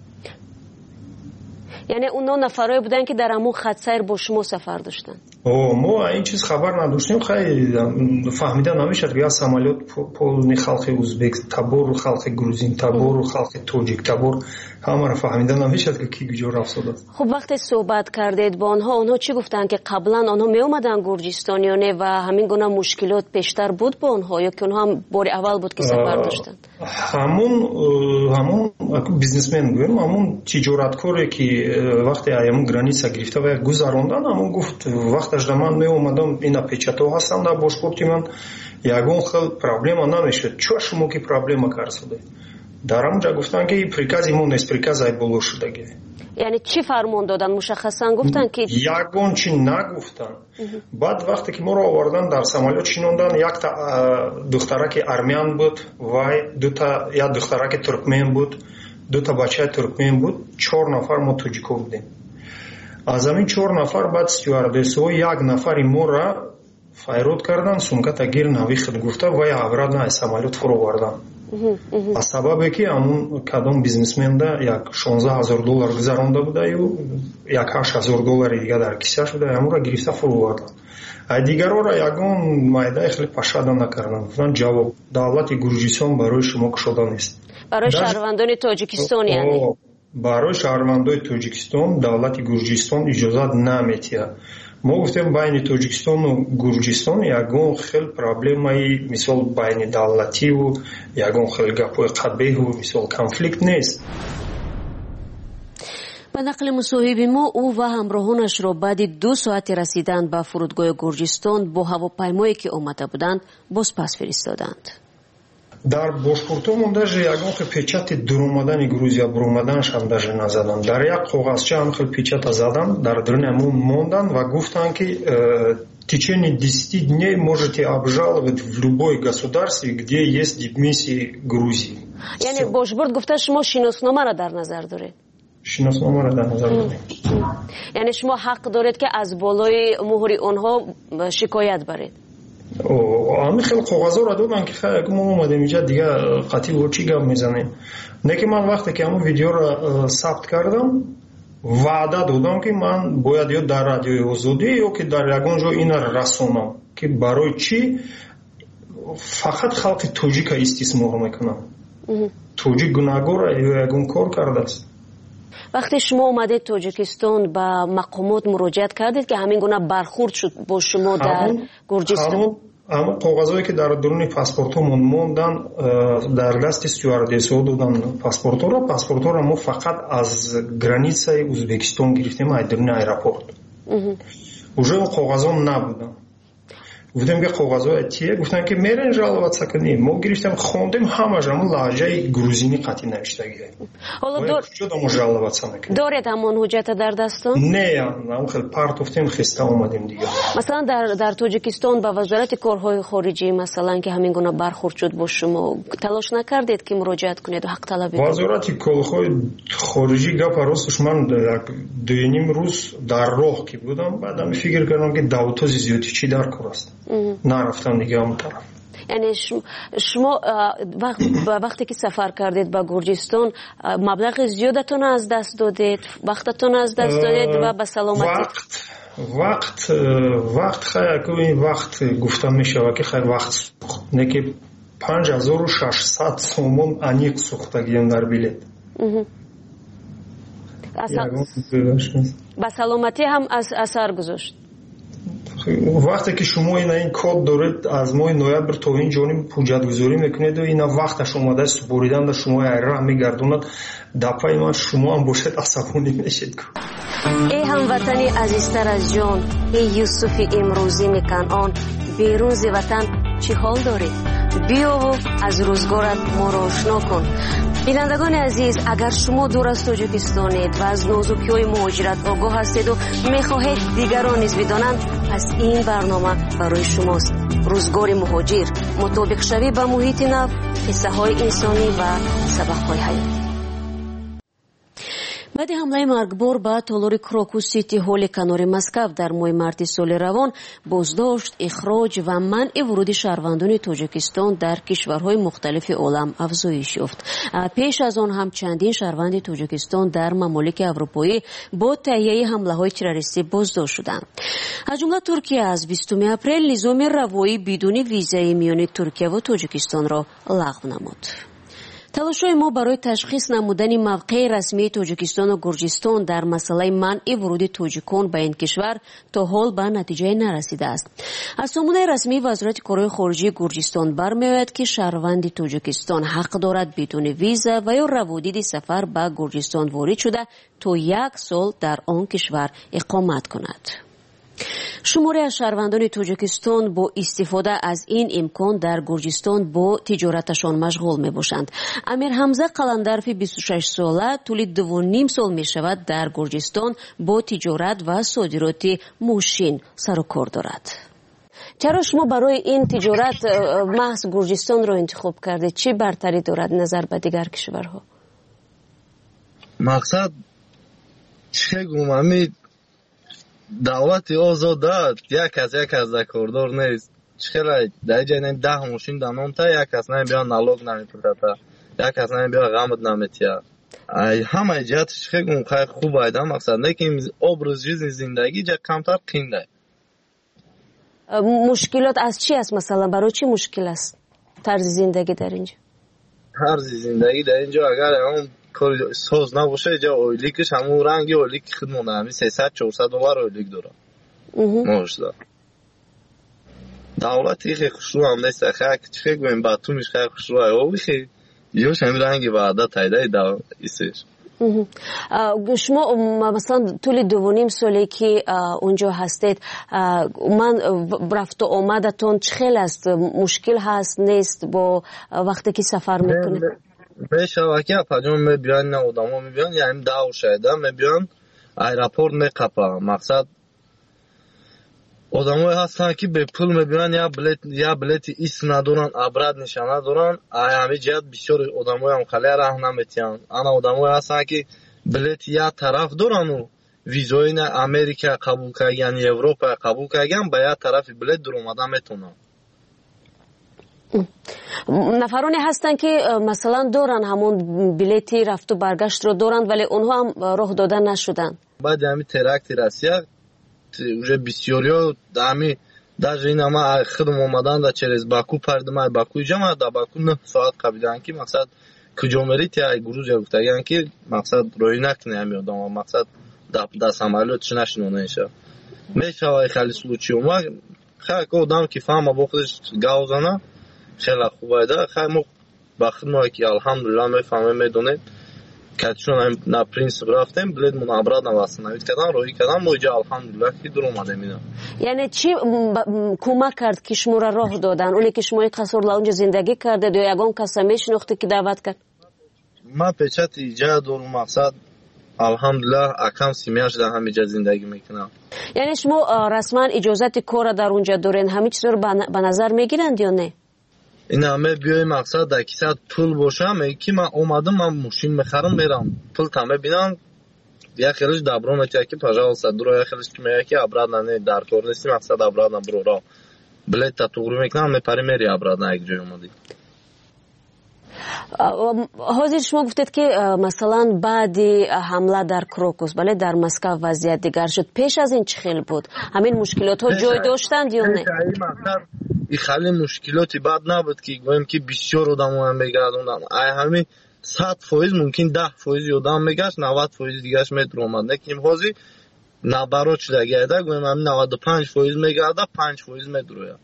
яъне оно нафарое буданд ки дар ҳамун хатсайр бо шумо сафар доштанд? о мо ин чиз хабар надоштем. хеле фаҳмида намешад ки аз самолёт полни халқи узбек табор, халқи грузин табор, халқи тоҷик табор, ҳамаро фаҳмида намешад ки ки куҷо рафтодааст. хуб, вақте суҳбат кардед бо онҳо, онҳо чӣ гуфтанд ки қаблан онҳо меомаданд Гурҷистон ё не ва ҳамин гуна мушкилот пештар буд бо онҳо ё ки онҳо ҳам бори аввал буд ки сафар доштанд? ҳамун ҳамун бизнесмен гӯем, ҳамун тиҷораткоре ки вақте ҳамун граница гирифта ва гузарондан, ҳамун гуфт вақташ да ман меомадам ина печато ҳастам дар бошпорти ман, ягон хел проблема намешуд. чӯ шумо ки проблема кард шудаед? дар ҳамунҷа гуфтанд ки прикази мо нест, прикази боло шудагӣ. یعنی چی فرمان دادن؟ مشخصا گفتن که یگان چی نگفتن. بعد وقتی که ما رو آوردن در سمالیات شینوندن، یک تا دخترک ارمیان بود و دو تا یا دخترک ترکمن بود، دو تا بچه ترکمن بود، چهار نفر ما توجیکو بودیم. از همین چهار نفر بعد استیواردس‌ها یک نفر ما را فایرود کردن، سومکتا گیر навихт گفته و یا обратно از سمالیات فرو آوردن. از سببی که همون کدام بیزنسمن ده یک شانزده هزار دلار گذرانده بوده و یک هشت هزار دلار دیگه در کیسه‌اش بوده، همون را گرفته فرو آوردن. دیگرها را یگان مایده خیلی پشاده نکردن. گفتن جواب دولت گرجستان برای شما کشاده نیست. برای شهروندان تاجیکستان یعنی برای شهروندان تاجیکستان دولت گرجستان اجازه نمیده. ما گفتیم بین تاجیکستان و گرجستان یگان خیلی پرابلمای مثال بین دولتی و یگان خیلی گپای قطبی و مثال کنفلیکت نیست. به نقل مصاحب ما او و همراهانش را بعد دو ساعت رسیدن به فرودگاه گرجستان با هواپیمایی که آمده بودند باز پس فرستادند. در باشپورتمون даже یگان خیلی پیچت در اومدن گروزیا بر اومدنش هم даже نزدن. در یک کاغذچه هم خیلی پیچت زدن، در درون همون موندن و گفتن که в течение десяти дней можете обжаловать в любой государстве, где есть дипмиссии Грузии. یعنی باشپورت گفته شما شناسنامه را در نظر دارید. شناسنامه را در نظر دارید. یعنی شما حق دارید که از بالای مهر آنها شکایت برید. همین خیلی کاغذها را دادن که خیلی ما اومدیم اینجا دیگه قطعی و چی گپ میزنیم. نه که من وقتی که همون ویدیو را ثبت کردم وعده دادم که من باید یا در رادیوی آزادی یا که در یگان جا این را رسونم که برای چی فقط خلق تاجیک استثمار میکنم. تاجیک گناهگار یگان کار کرده است. وقتی شما اومدید تاجیکستان به مقامات مراجعت کردید که همین گونه برخورد شد با شما در گرجستان؟ همون کاغذایی که در درون پاسپورتمون موندن در دست استیواردس‌ها دادن پاسپورت را پاسپورت را ما فقط از گرانیسه ازبکستان گرفتیم از درون ایرپورت. уже اون کاغذا نبودن. گفتم که کاغذها چیه؟ گفتن که میرن жаловаться کنیم. ما گرفتیم خوندیم همش همون لهجه گروزینی قطعی نوشتگیه. حالا دور شدم жаловаться نکنیم. دارید همون حجت در دستان؟ نه، نه خیلی پارت گفتیم خسته اومدیم دیگه. مثلا در در تاجیکستان با وزارت کارهای خارجی مثلا که همین گونه برخورد شد با شما تلاش نکردید که مراجعت کنید و حق طلبی کنید؟ وزارت کارهای خارجی گپ راستش من دو نیم روز در راه که بودم بعدم فکر کردم که دعوت زیادی چی در کار است. نرفتم دیگه اون طرف. یعنی شما وقت وقتی که سفر کردید به گرجستان مبلغ زیادتون از دست دادید، وقتتون از دست دادید و به سلامتی وقت وقت وقت خیلی وقت گفتم میشه که خیلی وقت سوخت. نه که پنج هزار و ششصد سومون انیق سوختگیم در بیلیت. به سلامتی هم از اثر گذاشت. وقتی که شما این این کد دارید از ماه نوامبر تا این جانب حجت گذاری میکنید و این وقتش اومده سپوریدن در شما ایره میگردوند دپای من شما هم باشد عصبانی میشید. ای هموطنی عزیزتر از جان، ای یوسف امروزی میکنان بیرون ز وطن چی حال دارید؟ بیا و از روزگارت ما را آشنا کن. بینندگان عزیز، اگر شما دور از تاجیکستانید و از نازکی‌های مهاجرت آگاه هستید و میخواهید دیگران نیز بدانند، پس این برنامه برای شماست. روزگار مهاجر، مطابق شوی با محیط نو، قصه های انسانی و سبق های حیاتی. بعد حمله مرگبار به تالار کراکوس سیتی هال کنار مسکو در ماه مارت سال روان، بازداشت، اخراج و منع ورود شهروندان تاجیکستان در کشورهای مختلف عالم افزایش یافت. پیش از آن هم چندین شهروند تاجیکستان در ممالک اروپایی با تهیه حمله‌های تروریستی بازداشت شدند. از جمله ترکیه از بیستم اپریل نظام روایی بدون ویزای میان ترکیه و تاجیکستان را لغو نمود. تلاش‌های ما برای تشخیص نمودن موقع رسمی تاجیکستان و گرجستان در مسئله منع ورود تاجیکان به این کشور تا حال به نتیجه نرسیده است. از سامانه رسمی وزارت کارهای خارجی گرجستان برمی‌آید که شهروند تاجیکستان حق دارد بدون ویزا و یا روادید سفر به گرجستان وارد شده تا یک سال در آن کشور اقامت کند. шуморе аз шаҳрвандони тоҷикистон бо истифода аз ин имкон дар гурҷистон бо тиҷораташон машғул мебошанд. Амир Ҳамза Қаландарфи бисту шаш сола тӯли ду ним сол мешавад дар гурҷистон бо тиҷорат ва содироти мошин сару кор дорад. чаро шумо барои ин тиҷорат маҳз гурҷистонро интихоб кардед? чӣ бартарӣ дорад назар ба дигар кишварҳо? мақсад чӣ гум ҳамин давлати озода як аз як аз закордор нест. чихела дар ҷай даҳ мошин данонта як аз нами биён налог намепурата, як аз нами биён ғамд наметия. ҳамаи ҷиҳати чихе гум хай хуб айда мақсад лекин образ жизни зиндагӣ ҷа камтар қиндай. мушкилот аз чӣ аст? масалан барои чӣ мушкил аст тарзи зиндагӣ дар инҷо? тарзи зиндагӣ дар инҷо агар он кори соз набоша ҷа ойликаш ҳамун ранги ойлики худ монда ҳамин сесад чорсад доллар ойлик дорад моҳшда. давлати ихе хушрӯ ҳам нест. хай чихе гӯем ба тумиш хай хушрӯ айовихе ёш ҳамин ранги баъда тайдаи да исеш. шумо масалан тӯли дувуним соле ки унҷо ҳастед, ман рафту омадатон чӣ хел аст? мушкил ҳаст нест бо вақте ки сафар мекунед? мешавад ки апаҷон мебиён на одамо мебиён яъни давр шайда мебиён аэропорт меқапа. мақсад одамое ҳастанд ки бепул мебиён я билет я билети исм надоранд, абрат нишона доранд. ҳамин ҷиҳат бисёр одамоям хале раҳ наметиҳанд. ана одамое ҳастанд ки билети я тараф дорану визои на Америка қабул кардаган, Европа қабул кардаган ба як тарафи билет дуромада метавонанд. нафароне ҳастанд ки масалан доранд ҳамон билети рафту баргаштро доранд вале онҳо ҳам роҳ дода нашуданд. баъди ҳамин теракти Россия уже бисёриё ҳамин даже ин ама худм омаданда через Баку пардима Баку ҷама да Баку нӯҳ соат қабидан ки мақсад куҷо мерид я Грузия гуфтаган ки мақсад роҳӣ накуне ҳамин одама мақсад да самолётш нашинонеша мешавад хали случай ума хай одам ки фаҳма бо худаш гав зана хела хуб айда хай мо ба худмо ки алҳамдулиллаҳ мефаҳмем медонем катишон на принцип рафтем билетмон обратно восстановить кардам роҳӣ кардам мо иҷа алҳамдулиллаҳ ки dur омадем. ина яъне чӣ кӯмак кард ки шуморо роҳ додан? оне ки шумо ин қаср ла унҷо зиндагӣ кардед ё ягон каса мешинохтед ки даъват кард? ман печати иҷа дорум мақсад алҳамдулиллаҳ акам семьяш дар ҳамин ҷа зиндагӣ мекунад. яъне шумо расман иҷозати кора дар унҷа дорен, ҳамин чизро ба назар мегиранд ё не? ина мебиёи мақсад дар кисат пул боша меги ки ман омадам ман мошин мехарам мерам пул та мебинам як хелиш дабро метия ки пожалуйста дуро як хелиш ки мея ки обратно не дар кор нести мақсад обратно буро билета туғри мекунам мепари мери обратно як ҷой омадӣ. ҳозир шумо гуфтед ки масалан баъди ҳамла дар Крокус бале дар Москва вазъият дигар шуд. пеш аз ин чӣ хел буд? ҳамин мушкилотҳо ҷой доштанд ё не? и хали мушкилоти бад набуд ки гӯем ки бисёр одамоам мегардонданд. ай ҳамин сад фоиз мумкин даҳ фоизи одам мегашт, навад фоизи дигараш медуромад. лекин ҳозир набарот шудаги айда гӯем ҳамин наваду панҷ фоиз мегарда, панҷ фоиз медурояд.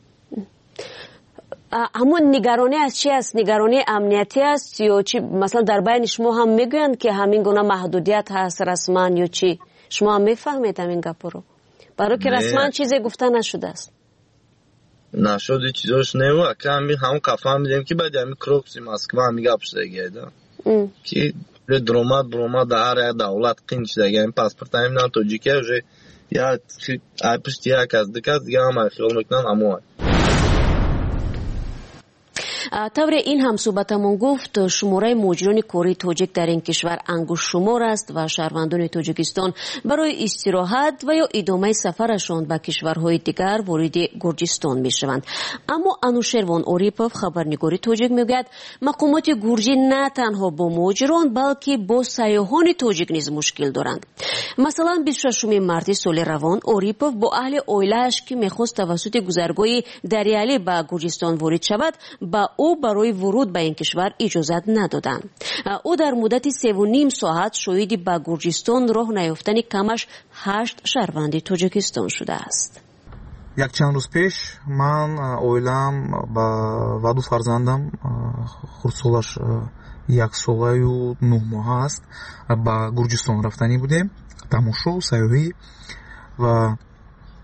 ҳамун нигаронӣ аз чи аст? нигаронии амниятӣ аст ё чи? масалан дар байни шумо ҳам мегӯянд ки ҳамин гуна маҳдудият ҳаст расман ё чи? шумо ҳам мефаҳмед ҳамин гапҳоро? барое ки расман чизе гуфта нашудааст. нашуди чизош нева ки ҳамин ҳамун қафа мидем ки баъди ҳамин Крокуси Москва ҳамин гап шудаги айда ки дуромад буромад дар ҳар як давлат қин шудаги ҳамин паспорт ҳамин тоҷикия уже як ай пушти як аз дикас дига ҳама хиёл мекунанд ҳамон тавре ин ҳам суҳбатамон гуфт шумораи муҳоҷирони кории тоҷик дар ин кишвар ангушшумор аст ва шаҳрвандони тоҷикистон барои истироҳат ва ё идомаи сафарашон ба кишварҳои дигар вориди гурҷистон мешаванд. аммо Анушервон Орипов, хабарнигори тоҷик, мегӯяд мақомоти гурҷӣ на танҳо бо муҳоҷирон балки бо сайёҳони тоҷик низ мушкил доранд. масалан бисту шашуми марти соли равон Орипов бо аҳли оилааш ки мехост тавассути гузаргоҳи Дариалӣ ба гурҷистон ворид шавад ба ӯ барои вуруд ба ин кишвар иҷозат надоданд. ӯ дар муддати севу ним соат шоҳиди ба гурҷистон роҳ наёфтани камаш ҳашт шаҳрванди тоҷикистон шудааст. якчанд рӯз пеш ман оилаам ва ду фарзандам хурдсолаш яксолаю нӯҳ моҳа аст ба гурҷистон рафтанӣ будем тамошо сайёҳӣ ва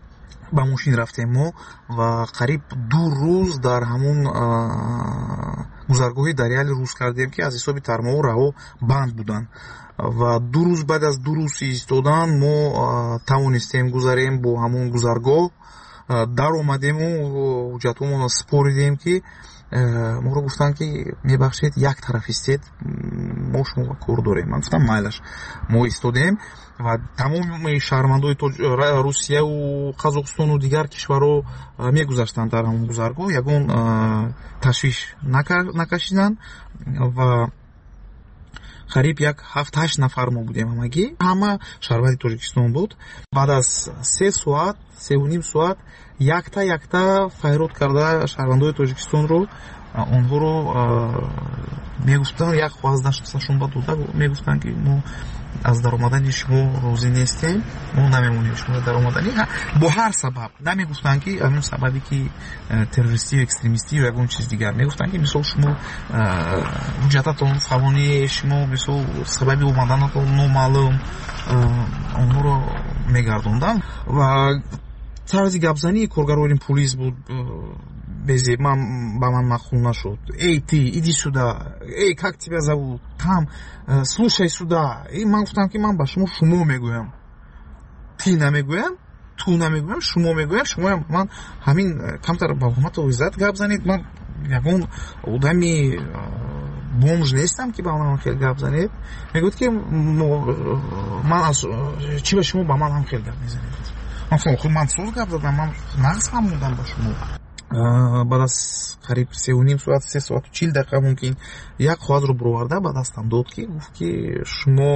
ба мошин рафтем мо ва қариб ду рӯз дар ҳамун гузаргоҳи даряли рӯз кардем ки аз ҳисоби тармоҳу раҳо банд буданд ва ду рӯз баъд аз ду рӯз истодан мо тавонистем гузарем бо ҳамун гузаргоҳ дар омадему ҳуҷҷатҳоамонро споридем ки моро гуфтанд ки мебахшед як тарафистед мо шумо кор дорем. Ман гуфтам майлаш. Мо истодем ва тамоми шаҳрвандои Русияу Қазоқистону дигар кишварҳо мегузаштанд дар ҳамон гузаргоҳ, ягон ташвиш накашиданд ва қариб як ҳафт ҳашт нафар мо будем ҳамагӣ. Ҳама шаҳрванди Тоҷикистон буд. Баъд аз се соат севу ним соат якта якта файрод карда шаҳрвандои Тоҷикистонро онҳоро мегуфтанд, як хваздашон ба дода мегуфтанд ки мо аз даромадани шумо розӣ нестем, мо намемонем шумо даромадани бо ҳар сабаб. Намегуфтанд ки ҳамон сабаби ки террористӣ экстремистӣ ё ягон чиз дигар. Мегуфтанд ки мисол шумо ҳуҷҷататон фалони, шумо мисол сабаби омаданатон номаълум, онҳоро мегардонданд ва тарзи гапзании коргарони полис буд безе. Ман ба ман махул нашуд. Эй ты, иди сюда. Эй, как тебя зовут? Там, слушай сюда. И ман гуфтам ки ман ба шумо шумо мегӯям. Ти намегӯям, ту намегӯям, шумо мегӯям. Шумо ман ҳамин камтар ба ҳурмату иззат гап занед. Ман ягон одами бомж нестам ки ба ман хел гап занед. Мегӯяд ки ман аз чӣ ба шумо ба ман ҳам хел гап мезанед. Ман гуфтам ман соз гап задам, ман нағз фаҳмондам ба шумо. баъд аз қариб севу ним соат се соату чил дақиқа мумкин як қоғазро буроварда ба дастам дод ки гуфт ки шумо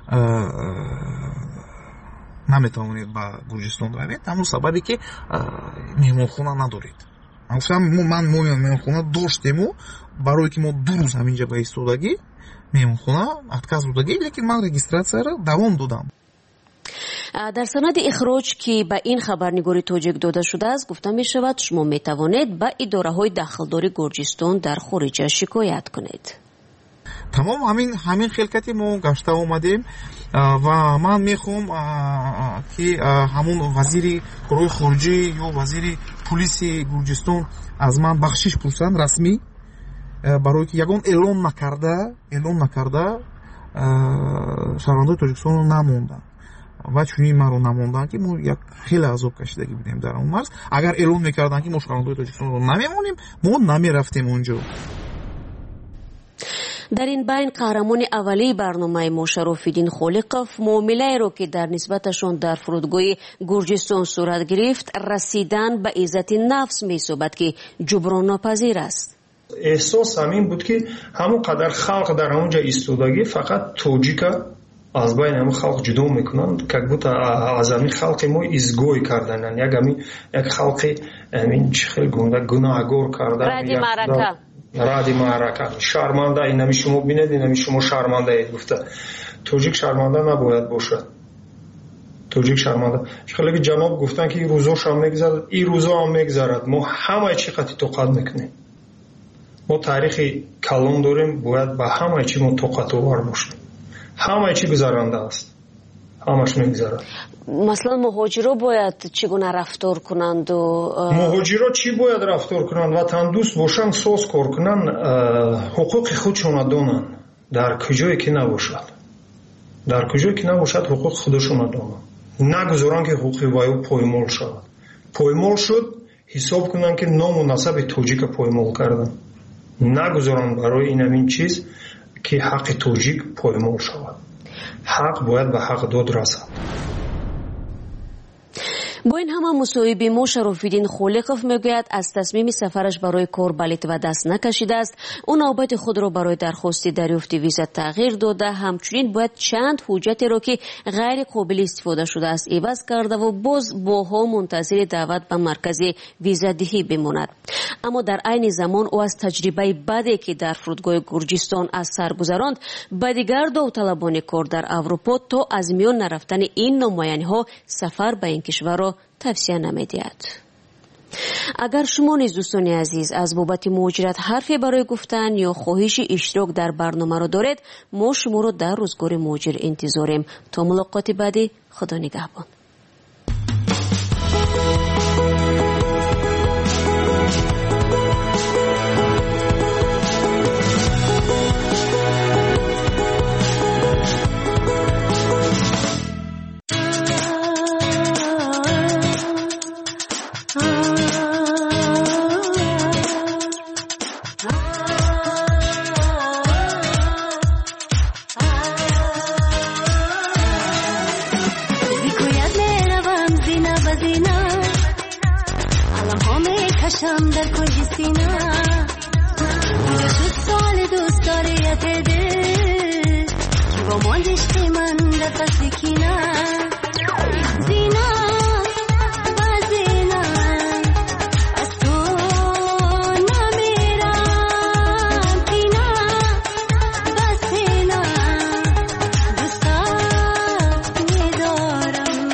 наметавонед ба Гурҷистон равед, ҳамон сабабе ки меҳмонхона надоред. Ман гуфтам ман меҳмонхона доштему, барое ки мо ду рӯз ҳаминҷа ба истодагӣ меҳмонхона отказ додагӣ, лекин ман регистратсияро давом додам. дар санади ихроҷ ки ба ин хабарнигори тоҷик дода шудааст гуфта мешавад шумо метавонед ба идораҳои дахлдори Гурҷистон дар хориҷа шикоят кунед. тамом ҳамин ҳамин хелкати мо гашта омадем ва ман мехоҳам ки ҳамун вазири корҳои хориҷӣ ё вазири пулиси Гурҷистон аз ман бахшиш пурсанд расмӣ, барое ки ягон эълон накарда эълон накарда шаҳрвандои Тоҷикистонро намонданд ва чунин маро намонданд ки мо як хеле азоб кашидагӣ будем дар он марз. Агар эълон мекарданд ки мо шаҳрвандои Тоҷикистонро намемонем, мо намерафтем онҷо. дар ин байн қаҳрамони аввалии барномаи мо Шарофиддин Холиқов муомилаеро ки дар нисбаташон дар фурудгоҳи Гурҷистон сурат гирифт расидан ба иззати нафс меҳисобад ки ҷуброннопазир аст. эҳсос ҳамин буд ки ҳамон қадар халқ дар ҳамонҷа истодагӣ фақат тоҷика аз байни ҳамин халқ ҷудо мекунанд, как будто аз ҳамин халқи мо изгой кардананд, як ҳамин як халқи ҳамин чӣ хел гунда гуноҳгор кардан, ради маърака ради маърака шарманда. инами шумо бинед, инами шумо шармандаед гуфта. тоҷик шарманда набояд бошад. тоҷик шарманда хеле ҷаноб гуфтанд ки рӯзошам мегзарад, ин рӯзо ҳам мегзарад. мо ҳамаи чӣ қати тоқат мекунем. мо таърихи калон дорем, бояд ба ҳамаи чӣ мо тоқатовар бошем. ҳамаи чӣ гузаранда аст, ҳамаш мегзарад. маслан муҳоҷиро бояд чӣ гуна рафтор кунанду муҳоҷиро чӣ бояд рафтор кунанд? ватандӯст бошанд, соз кор кунанд, ҳуқуқи худшона донанд. дар куҷое ки набошад, дар куҷое ки набошад ҳуқуқи худашона донанд. нагузоранд ки ҳуқуқи ваё поймол шавад. поймол шуд, ҳисоб кунанд ки ному насаби тоҷика поймол карданд. нагузоранд барои ин ҳамин чиз ки ҳаққи тоҷик поймол шавад. ҳақ бояд ба ҳақдод расад. бо ин ҳама мусоҳиби мо Шарофиддин Холиқов мегӯяд аз тасмими сафараш барои кор ба Литва даст накашидааст. ӯ навбати худро барои дархости дарёфти виза тағйир дода, ҳамчунин бояд чанд ҳуҷҷатеро ки ғайриқобили истифода шудааст иваз кардаву боз боҳо мунтазири даъват ба маркази визадиҳӣ бимонад. аммо дар айни замон ӯ аз таҷрибаи баде ки дар фурудгоҳи Гурҷистон аз сар гузаронд ба дигар довталабони кор дар Аврупо то аз миён нарафтани ин номояниҳо сафар ба ин кишварро тавсия намедиҳад. агар шумо низ дӯстони азиз аз бобати муҳоҷират ҳарфе барои гуфтан ё хоҳиши иштирок дар барномаро доред, мо шуморо дар рӯзгори муҳоҷир интизорем. то мулоқоти баъдӣ, худо нигаҳбон. باشم در کنج سینه شد سال دوست داریت دل که با ماند عشق من در قصد کینه زینه و زینه از تو نمیرم کینه و سینه دوستت میدارم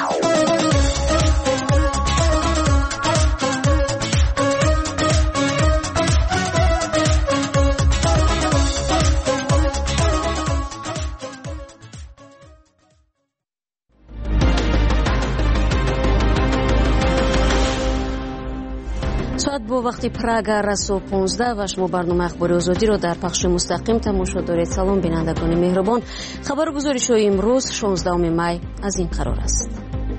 ساعت با وقتی پراگا رسو پانزده و شما برنامه اخبار آزادی رو در پخش مستقیم تماشا دارید. سلام بینندگان مهربان. خبرگزاری شوی امروز شانزدهم می از این قرار است.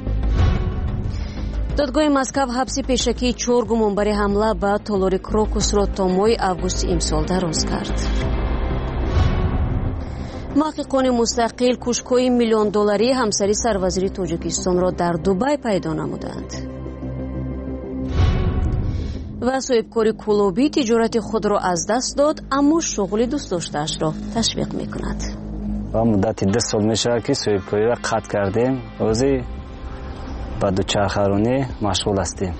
دادگاه مسکو حبس پیشکی چهار گمانبر حمله به تالار کروکوس را تا ماه август امسال دراز کرد. محققان مستقل کشک‌های میلیون دلاری همسری سروزیر تاجیکستان را در دبی پیدا نمودند. و صاحبکار کلوبی تجارت خود را از دست داد اما شغل دوست داشته‌اش را تشویق می‌کند. و مدت ده سال میشه که صاحبکاری را قطع کردیم. روزی با دوچرخه‌رانی مشغول هستیم.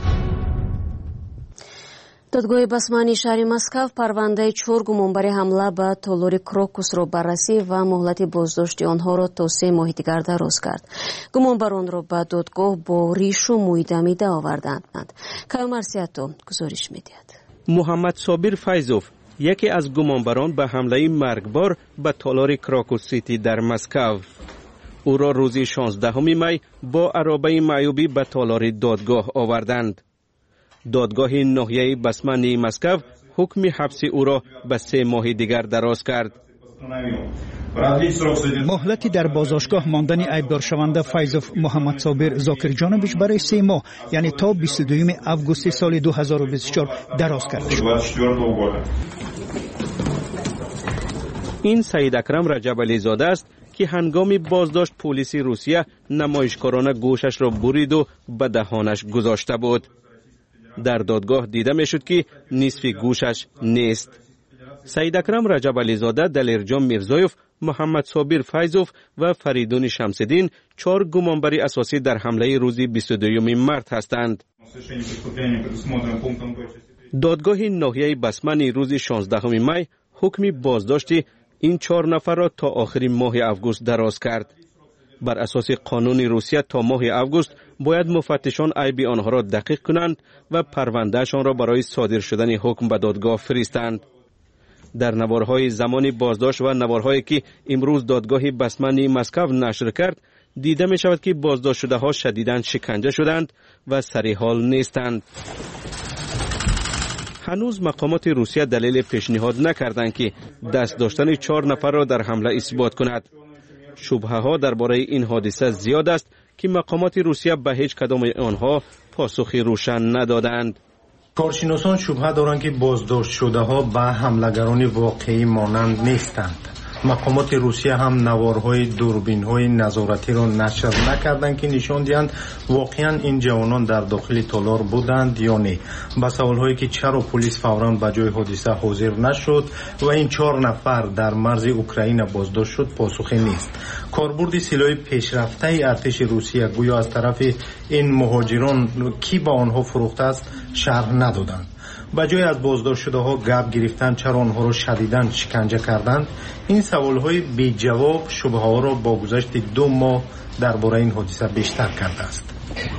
دادگاه بسمانی شهر مسکو پرونده چهار گمانبر حمله به تالار کروکوس را بررسی و مهلت بازداشت آنها را تا سه ماه دیگر دراز کرد. گمانبران را به دادگاه با ریش و موی دمیده آوردند. کامرسیاتو گزارش می‌دهد. محمد صابر فیضوف یکی از گمانبران به حمله مرگبار به تالار کروکوس سیتی در مسکو. او را روز شانزدهم می با عربه معیوبی به تالار دادگاه آوردند. دادگاه ناحیه بسمانی مسکو حکم حبس او را به سه ماه دیگر دراز کرد. مهلتی در بازداشتگاه ماندن ایبدار شونده فیضوف محمد صابر زاکرجانویچ برای سه ماه یعنی تا بیست و دوم август سال دو هزار و بیست و چهار دراز کرده شد. این سید اکرم رجب علی زاده است که هنگام بازداشت پلیس روسیه نمایشکارانه گوشش را برید و به دهانش گذاشته بود. در دادگاه دیده می شد که نصف گوشش نیست. سید اکرم رجب علی زاده، دلیرجان میرزایوف، محمد صابر فیضوف و فریدون شمس‌الدین چهار گمانبر اساسی در حمله روز بیست و دوم مارس هستند. دادگاه ناحیه بسمانی روز شانزدهم می حکم بازداشت این چهار نفر را تا آخر ماه август دراز کرد. بر اساس قانون روسیه تا ماه август باید مفتشان عیب آنها را دقیق کنند و پروندهشان را برای صادر شدن حکم به دادگاه فرستند. در نوارهای زمان بازداشت و نوارهایی که امروز دادگاه بسمانی مسکو نشر کرد دیده می شود که بازداشت شده ها شدیداً شکنجه شدند و سری حال نیستند. هنوز مقامات روسیه دلیل پیشنهاد نکردند که دست داشتن چهار نفر را در حمله اثبات کند. شبهه ها درباره این حادثه زیاد است که مقامات روسیه به هیچ کدام آنها پاسخی روشن ندادند. کارشناسان شبهه دارند که بازداشت شده ها به حملگران واقعی مانند نیستند. مقامات روسیه هم نوارهای دوربین‌های نظارتی را نشر نکردند که نشان دهند واقعا این جوانان در داخل تالار بودند یا نه. با سوال‌هایی که چرا پلیس فوراً به جای حادثه حاضر نشد و این چهار نفر در مرز اوکراین بازداشت شد پاسخی نیست. کاربرد سلاح پیشرفته ارتش روسیه گویا از طرف این مهاجران کی به آنها فروخته است شرح ندادند. با جای از بازداشت شده ها گپ گرفتن چرا آنها را شدیداً شکنجه کردند. این سوال‌های بی جواب شبهه ها را با گذشت دو ماه درباره این حادثه بیشتر کرده است.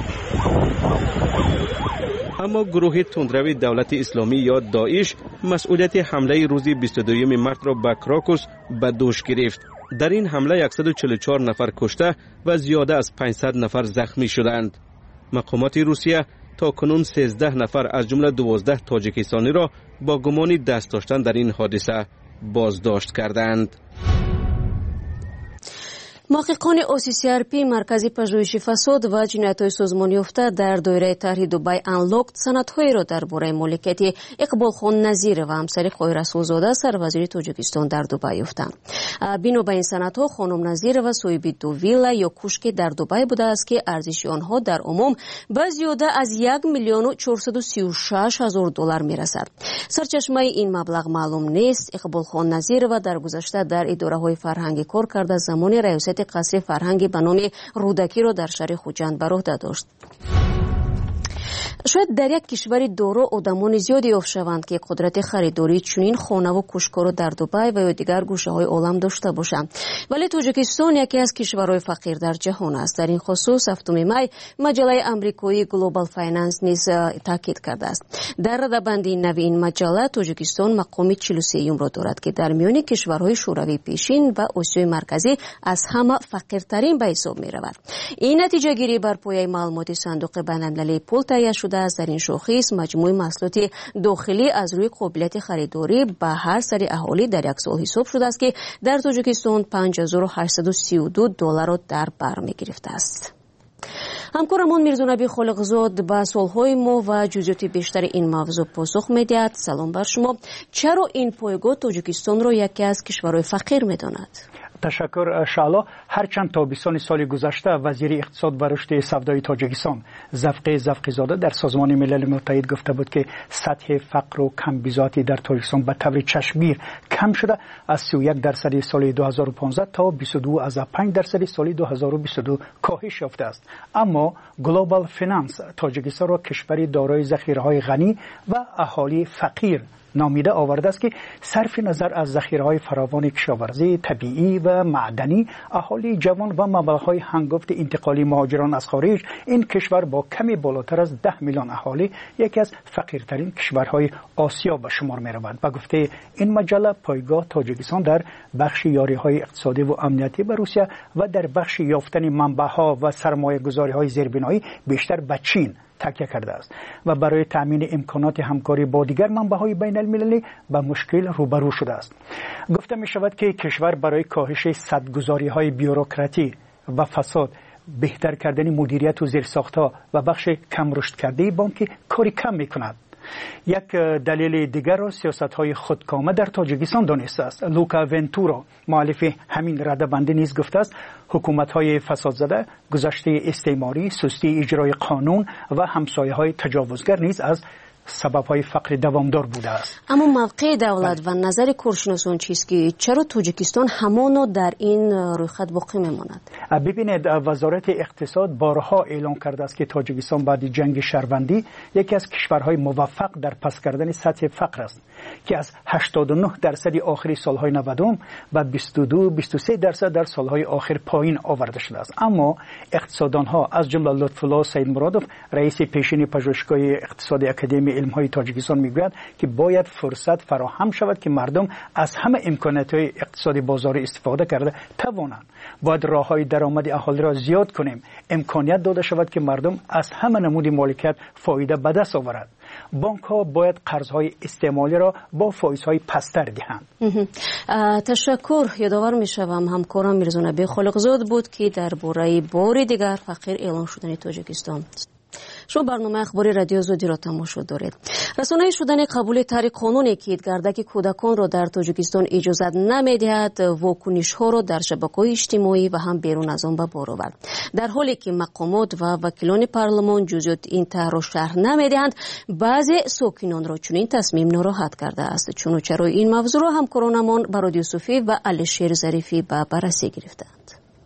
اما گروه تندروی دولت اسلامی یا داعش مسئولیت حمله روز بیست و دوم مارس را به کروکوس به دوش گرفت. در این حمله صد و چهل و چهار نفر کشته و زیاده از پانصد نفر زخمی شدند. مقامات روسیه تا کنون سیزده نفر از جمله دوازده تاجیکستانی را با گمان دست داشتن در این حادثه بازداشت کردند. محققان او سی سی ار پی مرکزی پژوهش فساد و جنایت‌های سازمان یافته در دایره طرح دبی انلاکت سندهای را درباره مالکیت اقبال خان نظیر و همسر خیر رسولزاده سروزیر تاجیکستان در دبی یافتند. بنا به این سندها خانم نظیر و صاحب دو ویلا یا کوشک در دبی بوده است که ارزش آنها در عموم به زیاده از یک میلیون و چهارصد و سی و شش هزار دلار میرسد. سرچشمه این مبلغ معلوم نیست. اقبال خان نظیر و در گذشته در اداره‌های فرهنگی کار کرده، زمان ریاست قصر فرهنگی به نام رودکی را در شهر خوجند بر عهده داشت. شاید در یک کشوری دارا آدمان زیادی یافت شوند که قدرت خریداری چنین خانه و کوشک‌ها را در دبی و یا دیگر گوشه‌های عالم داشته باشند، ولی تاجیکستان یکی از کشورهای فقیر در جهان است. در این خصوص هفتم می مجله آمریکایی گلوبال فایننس نیز تاکید کرده است. در رده‌بندی نوی این مجله تاجیکستان مقام چهل و سه را دارد که در میان کشورهای شوروی پیشین و آسیای مرکزی از همه فقیرترین به حساب می‌رود. این نتیجه گیری بر پایه معلومات صندوق بین‌المللی پول تهیه شده است. در این شاخص مجموع محصولات داخلی از روی قابلیت خریداری به هر سری اهالی در یک سال حساب شده است که در تاجیکستان پنج هزار و هشتصد و سی و دو دلار را در بر می‌گرفته است. همکارمون میرزا خالقزاد به سوالهای ما و جزئیات بیشتر این موضوع پاسخ می‌دهد. سلام بر شما. چرا این پایگاه تاجیکستان را یکی از کشورهای فقیر می‌داند؟ تشکر شعلا. هرچند تابستان سال گذشته وزیر اقتصاد و رشد سودای تاجیکستان زفقه زفقی‌زاده در سازمان ملل متحد گفته بود که سطح فقر و کمبیزاتی در تاجیکستان به طور چشمگیر کم شده، از سی و یک درصد سال دو هزار و پانزده تا بیست و دو از پنج درصد سال دو هزار و بیست و دو کاهش یافته است. اما گلوبال فیننس تاجیکستان را کشوری دارای ذخیره‌های غنی و اهالی فقیر نامیده آورده است که صرف نظر از ذخیره‌های فراوان کشاورزی، طبیعی و معدنی، اهالی جوان و مبلغ‌های هنگفت انتقالی مهاجران از خارج، این کشور با کمی بالاتر از ده میلیون اهالی یکی از فقیرترین کشورهای آسیا به شمار می‌رود. به گفته این مجله، پایگاه تاجیکستان در بخش یاری‌های اقتصادی و امنیتی به روسیه و در بخش یافتن منبع‌ها و سرمایه‌گذاری‌های زیربنایی بیشتر به چین تکیه کرده است و برای تامین امکانات همکاری با دیگر منبع‌های بین المللی به مشکل روبرو شده است. گفته می شود که کشور برای کاهش سدگذاری‌های بیوروکراتی و فساد، بهتر کردن مدیریت و زیرساخت‌ها و بخش کم رشد کرده بانکی کاری کم می کند. یک دلیل دیگر را سیاست‌های خودکامه در تاجیکستان دانسته است. لوکا ونتورا، مؤلف همین رده‌بندی نیز گفته است حکومت‌های فسادزده، گذشته استعماری، سستی اجرای قانون و همسایه‌های تجاوزگر نیز از سبب‌های فقر دوامدار بوده است. اما موقع دولت و نظر کارشناسان چیست که چرا تاجیکستان همانا در این رویخط باقی میماند؟ ببینید، وزارت اقتصاد بارها اعلام کرده است که تاجیکستان بعد جنگ شهروندی یکی از کشورهای موفق در پس کردن سطح فقر است که از هشتاد و نه درصد آخری سالهای نود و بیست و دو بیست و سه درصد در سالهای آخر پایین آورده شده است. اما اقتصاددانها از جمله لطف‌الله سید مرادوف، رئیس پیشین پژوهشگاه اقتصادی اکادمی علم‌های تاجیکستان، میگوید که باید فرصت فراهم شود که مردم از همه امکانات‌های اقتصادی بازاری استفاده کرده توانند. باید راه‌های درآمد اهالی را زیاد کنیم. امکانیت داده شود که مردم از همه نمود مالکیت فایده به دست آورند. بانک‌ها باید قرض‌های استعمالی را با فایزهای پستر دهند. تشکر. یادآور می‌شوم همکارم میرزا نبی خالقزاد بود که درباره بار دیگر فقیر اعلام شدن تاجیکستان. شما برنامه اخباری رادیو آزادی را تماشا دارید. رسانه‌ای شدن قبول طریق قانونی که گردک کودکان را در تاجیکستان اجازه نمی‌دهد، واکنش‌ها را در شبکه‌های اجتماعی و هم بیرون از آن به بار آورد. در حالی که مقامات و وکیلان پارلمان جزئیات این طرح را شرح نمی‌دهند، بعضی ساکنان را چنین تصمیم ناراحت کرده است. چنانچه این موضوع را همکارانمان برادی یوسفی و علیشیر ظریفی به بررسی گرفتند.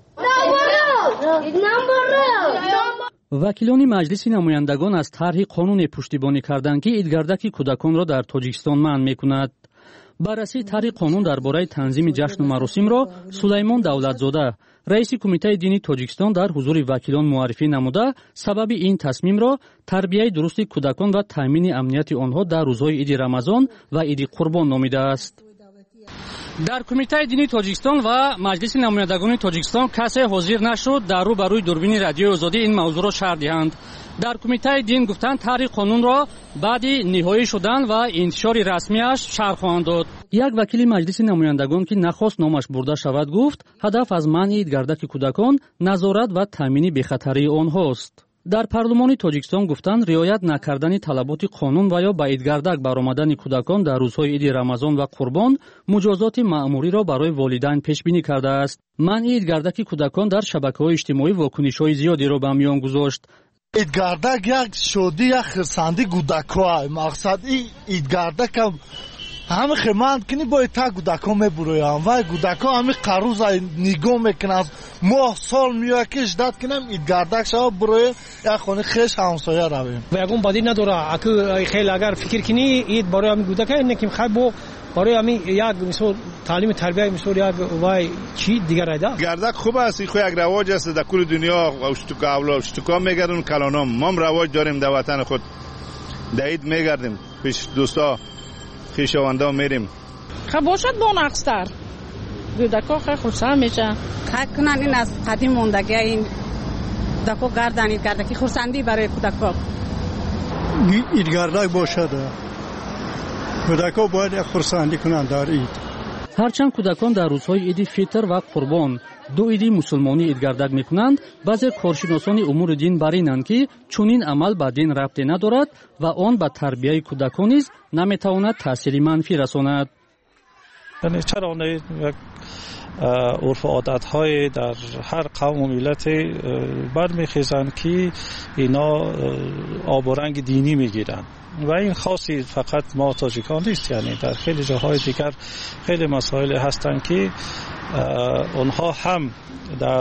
وکیلان مجلس نمایندگان از طرح قانون پشتیبانی کردند که ایدگردک کودکان را در تاجیکستان منع می‌کند. بررسی طرح قانون درباره تنظیم جشن و مراسم را سلیمان دولتزاده، رئیس کمیته دینی تاجیکستان، در حضور وکیلان معرفی نموده سبب این تصمیم را تربیت درست کودکان و تامین امنیت آنها در روزهای عید رمضان و عید قربان نامیده است. در کمیته دینی تاجیکستان و مجلس نمایندگان تاجیکستان کسی حاضر نشد در رو بر روی دوربین رادیوی آزادی این موضوع را شرح دهند. در کمیته دین گفتند طرح قانون را بعد نهایی شدن و انتشار رسمیش شرح خواهند داد. یک وکیل مجلس نمایندگان که نخواست نامش برده شود گفت هدف از منع ایدگردک کودکان نظارت و تامین بی‌خطری آنهاست. در پارلمان تاجیکستان گفتند رعایت نکردن طلبات قانون و یا به ایدگردک برآمدن کودکان در روزهای عید رمضان و قربان مجازات مأموری را برای والدین پیش بینی کرده است. منع ایدگردک کودکان در شبکه‌های اجتماعی واکنش‌های زیادی را به میان گذاشت. ایدگردک یک شادی یک خرسندی کودک‌ها مقصد ایدگردک هم همه خیمند کنی باید تا کودک‌ها میبرویم و کودک‌ها همه قروز نگاه میکنن ماه سال میاد که شدت کنم ایدگردک شما برویم یک خونه خیش همسایه رویم و یکون بادی نداره اگه خیلی اگر فکر کنی اید برای همین کودک اینه که خیلی با برای همین یک مثلا تعلیم تربیت مثلا یک وای چی دیگر ایده گردک خوب است خو یک رواج است در کل دنیا اشتکا اولاد اشتکا میگردن کلانام ما هم رواج داریم در وطن خود دعید میگردیم پیش دوستا خویشاوندا میریم. خب باشد با نقصتر کودک‌ها خیلی خرسند میشه خاک کنن این از قدیم موندگی این کودک‌ها گردنید گردکی خرسندی برای کودک‌ها ایدگردک باشد کودک‌ها باید یک خرسندی کنن در عید. هرچند کودکان در روزهای عید فطر و قربان دو عید مسلمانی ایدگردک میکنند، بعضی کارشناسان امور دین بر اینند که چنین عمل به دین ربطی ندارد و آن به تربیت کودکان نیز نمیتواند تأثیر منفی رساند. یعنی چرا یک عرف و عادت‌های در هر قوم و ملت برمیخیزند که اینا آب و رنگ دینی میگیرند و این خاصی فقط ما تاجیکان نیست، یعنی در خیلی جاهای دیگر خیلی مسائل هستند که اونها هم در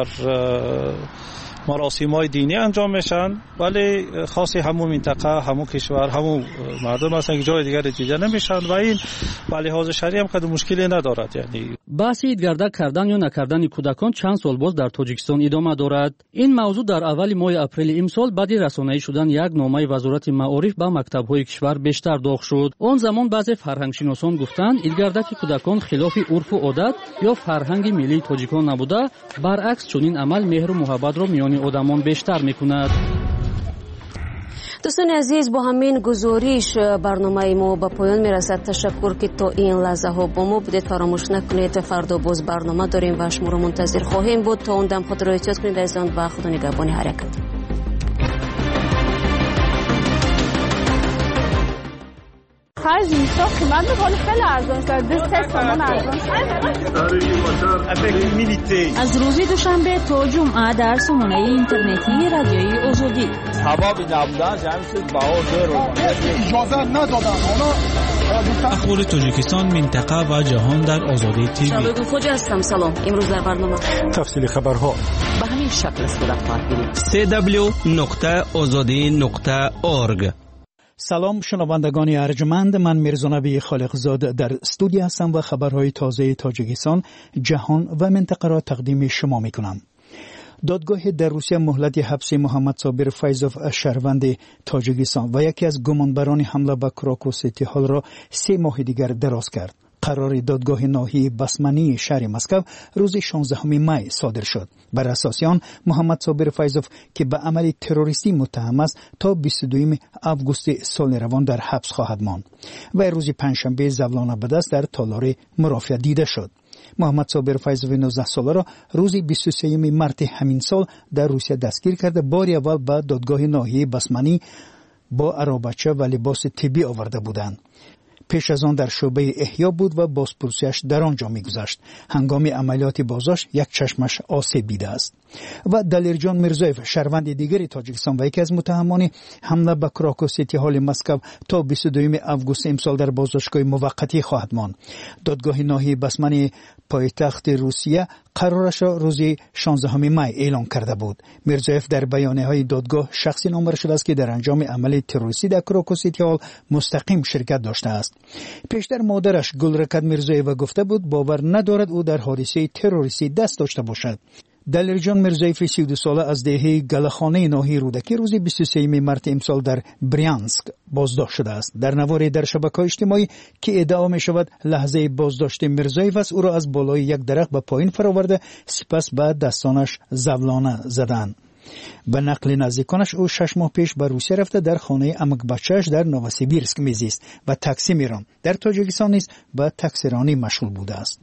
مراسم‌های دینی انجام میشن ولی خاصی همون منطقه همون کشور همون مردم هستن که جای دیگر دیده نمیشن و این به لحاظ شرعی هم کدام مشکلی ندارد. یعنی بحث ایدگردک کردن یا نکردن کودکان چند سال باز در تاجیکستان ادامه دارد. این موضوع در اول ماه اپریل امسال بعد رسانه‌ای شدن یک نامه وزارت معارف به مکتب‌های کشور بیشتر داغ شد. آن زمان بعضی فرهنگشناسان گفتند ایدگردک کودکان خلاف عرف و عادت یا فرهنگ ملی تاجیکان نبوده، برعکس چنین عمل مهر و محبت را میان آدمان بیشتر میکند. دوستان عزیز، با همین گزارش برنامه ما به پایان میرسد. تشکر که تا این لحظه ها با ما بودید. فراموش نکنید فردا باز برنامه داریم و شما رو منتظر خواهیم بود. تا اون دم خود را احتیاط کنید عزیزان و خدا نگهبان حرکت. خرج اینستا قیمت بقالی خیلی ارزان شد. دست سامان ارزان شد. از روز دوشنبه تا جمعه در سامانه اینترنتی رادیوی آزادی سبب نبودن جمعیت بهار رو اجازه ندادن. اخبار تاجیکستان، منطقه و جهان در آزادی تیوی. شبگون خوجه هستم. سلام. امروز در برنامه تفصیل خبرها به همین شکل صورت خواهد گرفت. سی دبلیو نقطه آزادی نقطه اورگ. سلام شنوندگان ارجمند، من میرزانبی خالقزاد در استودیو هستم و خبرهای تازه تاجیکستان، جهان و منطقه را تقدیم شما میکنم. دادگاه در روسیه مهلت حبس محمد صابر فیضوف شهروند تاجیکستان و یکی از گمانبران حمله به کراکو سیتی هال را سه ماه دیگر دراز کرد. قرار دادگاه ناحیه بسمنی شهر مسکو روز شانزدهم می صادر شد. بر اساس آن محمد صابر فیضوف که به عمل تروریستی متهم است تا بیست و دوم آگوست سال روان در حبس خواهد ماند و روز پنجشنبه زولانه به دست در تالار مرافعه دیده شد. محمد صابر فیضوف نوزده ساله را روز بیست و سوم مارس همین سال در روسیه دستگیر کرده بار اول به دادگاه ناحیه بسمنی با عربچه و لباس طبی آورده بودند. پیش از آن در شعبه احیا بود و بازپرسیش در آنجا می‌گذشت. هنگام عملیات بازداشت یک چشمش آسیب دیده است. و دلیرجان میرزایف شهروند دیگری تاجیکستان و یکی از متهمان حمله به کراکو سیتی هال مسکو تا بیست و دوم آگوست امسال در بازداشتگاه موقتی خواهد ماند. دادگاه ناحیه بسمنی پایتخت روسیه قرارش را روز شانزدهم می اعلام کرده بود. میرزایف در بیانیه‌های دادگاه شخصی نامبر شده است که در انجام عمل تروریستی در کراکو سیتی هال مستقیم شرکت داشته است. پیشتر مادرش گلرکت میرزایف گفته بود باور ندارد او در حادثه تروریستی دست داشته باشد. دلیرجان میرزایف سی و دو ساله از دهه گلخانه ناحیه رودکی روز بیست و سوم مارس امسال در بریانسک بازداشت شده است. در نواری در شبکه‌های اجتماعی که ادعا می شود لحظه بازداشت میرزایف است، او را از بالای یک درخت به پایین فراورده سپس به دستانش زولانه زدند. به نقل نزدیکانش او شش ماه پیش به روسیه رفته در خانه عمک بچه‌اش در نووسیبیرسک میزیست و تاکسی میراند. در تاجیکستان نیز به تاکسیرانی مشغول بوده است.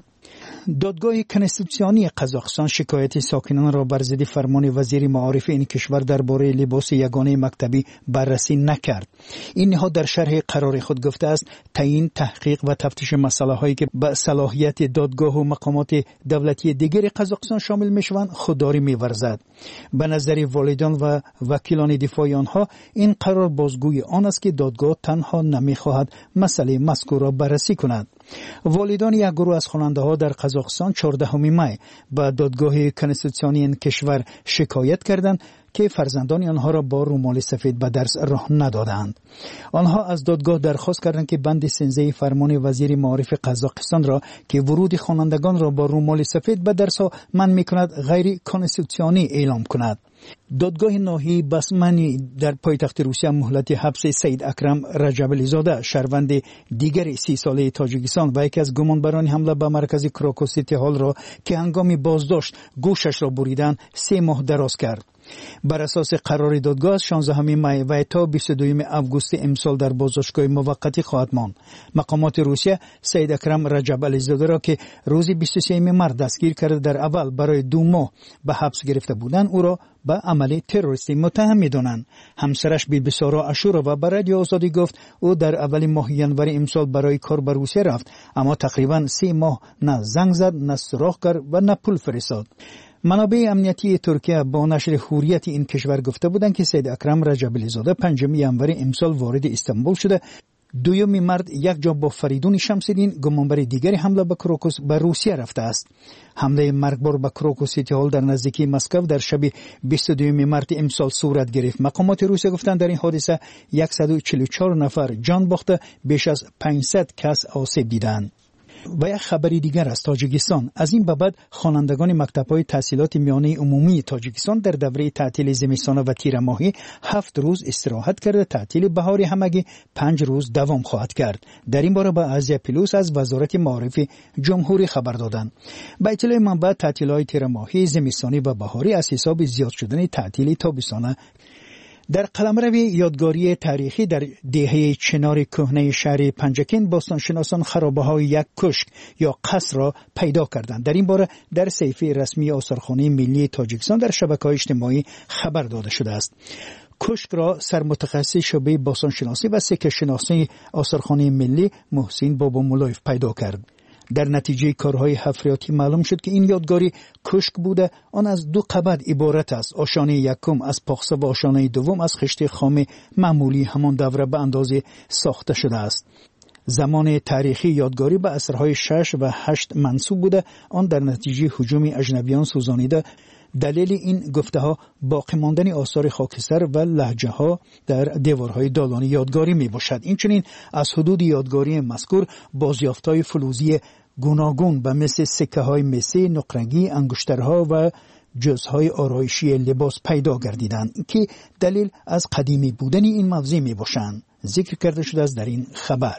دادگاه کنستیتوسیونی قزاقستان شکایت ساکنان را بر ضد فرمان وزیر معارف این کشور درباره لباس یگانه مکتبی بررسی نکرد. این نهاد در شرح قرار خود گفته است تعیین، تحقیق و تفتیش مسائل هایی که به صلاحیت دادگاه و مقامات دولتی دیگر قزاقستان شامل میشوند خودداری می‌ورزد. به نظر والدان و وکیلان دفاعی آنها این قرار بازگوی آن است که دادگاه تنها نمی‌خواهد مسئله مذکور را بررسی کند. والدان یک گروه از خواننده‌ها در قزاقستان چهاردهم می به دادگاه کنستیتوسیونی این کشور شکایت کردند که فرزندان آنها را با رومال سفید به درس راه ندادند. آنها از دادگاه درخواست کردند که بند سیزده فرمان وزیر معارف قزاقستان را که ورود خوانندگان را با رومال سفید به درس ها منع می‌کند غیر کنستیتوسیونی اعلام کند. دادگاه ناحیه بسمانی در پایتخت روسیه مهلت حبس سید اکرم رجبلی زاده شهروند دیگر سی ساله تاجیکستان و یکی از گمانبران حمله به مرکز کراکوس حال را که هنگام بازداشت گوشش را بریدند سه ماه دراز کرد. بر اساس قرار دادگاه از شانزدهم می و تا بیست و دوم آگوست امسال در بازداشتگاه موقتی خواهد ماند. مقامات روسیه سید اکرم رجبلی زاده را که روز بیست و سوم مارس دستگیر کرده در اول برای دو ماه به حبس گرفته بودند او را به عمل تروریستی متهم می‌دانند. همسرش بیبیسارا اشورا و برای رادیو آزادی گفت او در اول ماه ژانویه امسال برای کار به روسیه رفت اما تقریبا سه ماه نه زنگ زد نه سراغ کرد و نه پول فرستاد. منابع امنیتی ترکیه با نشر حریت این کشور گفته بودند که سید اکرم رجبلی زاده پنجم ژانویه امسال وارد استانبول شده. دوم مارس یک جا با فریدون شمس‌الدین گمانبر دیگری حمله به کراکوس به روسیه رفته است. حمله مرگبار به کراکوس حال در نزدیکی مسکو در شب بیست و دوم مارس امسال صورت گرفت. مقامات روسیه گفتند در این حادثه صد و چهل و چهار نفر جان باخته بیش از پانصد کس آسیب دیدند. و یک خبری دیگر از تاجیکستان. از این بابت خوانندگان مکتب‌های تحصیلات میانه عمومی تاجیکستان در دوره تعطیل زمستانه و تیر ماهی هفت روز استراحت کرده. تعطیل بهاری همگی پنج روز دوام خواهد کرد. در این باره با ازیا پلوس از وزارت معارف جمهوری خبر دادند. با اطلاع منبع تعطیل‌های تیر ماهی زمستانی و بهاری از حساب زیاد شدن تعطیل تابستانه در قلمرو یادگاری تاریخی در دهه چنار کهنه شهر پنجکین باستانشناسان خرابه‌های یک کشک یا قصر را پیدا کردند. در این باره در صفحه رسمی آثارخانه ملی تاجیکستان در شبکه‌های اجتماعی خبر داده شده است. کشک را سرمتخصص شعبه باستانشناسی و سکه شناسی آثارخانه ملی محسن بابا مولایف پیدا کرد. در نتیجه کارهای حفریاتی معلوم شد که این یادگاری کشک بوده. آن از دو قبد عبارت است. آشانه یکم از پاخسه و آشانه دوم از خشت خام معمولی همان دوره به اندازه ساخته شده است. زمان تاریخی یادگاری به عصرهای شش و هشت منسوب بوده. آن در نتیجه هجوم اجنبیان سوزانیده. دلیل این گفته ها باقی ماندن آثار خاکستر و لهجه ها در دیوارهای دالان یادگاری می باشد. این چنین از حدود یادگاری مذکور بازیافت‌های فلزی گوناگون به مثل سکه های مسی، نقرگی، انگشترها و جزهای آرایشی لباس پیدا گردیدند که دلیل از قدیمی بودن این موضوع می باشند. ذکر کرده شده است در این خبر.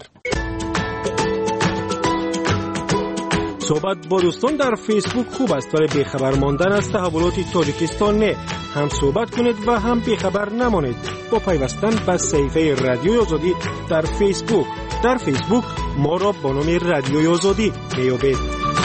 صحبت با دوستان در فیسبوک خوب است ولی بیخبر ماندن از تحولات تاجیکستان نه. هم صحبت کنید و هم بیخبر نمانید با پیوستن به صفحه رادیوی آزادی در فیسبوک. در فیسبوک ما را با نام رادیوی آزادی میابید.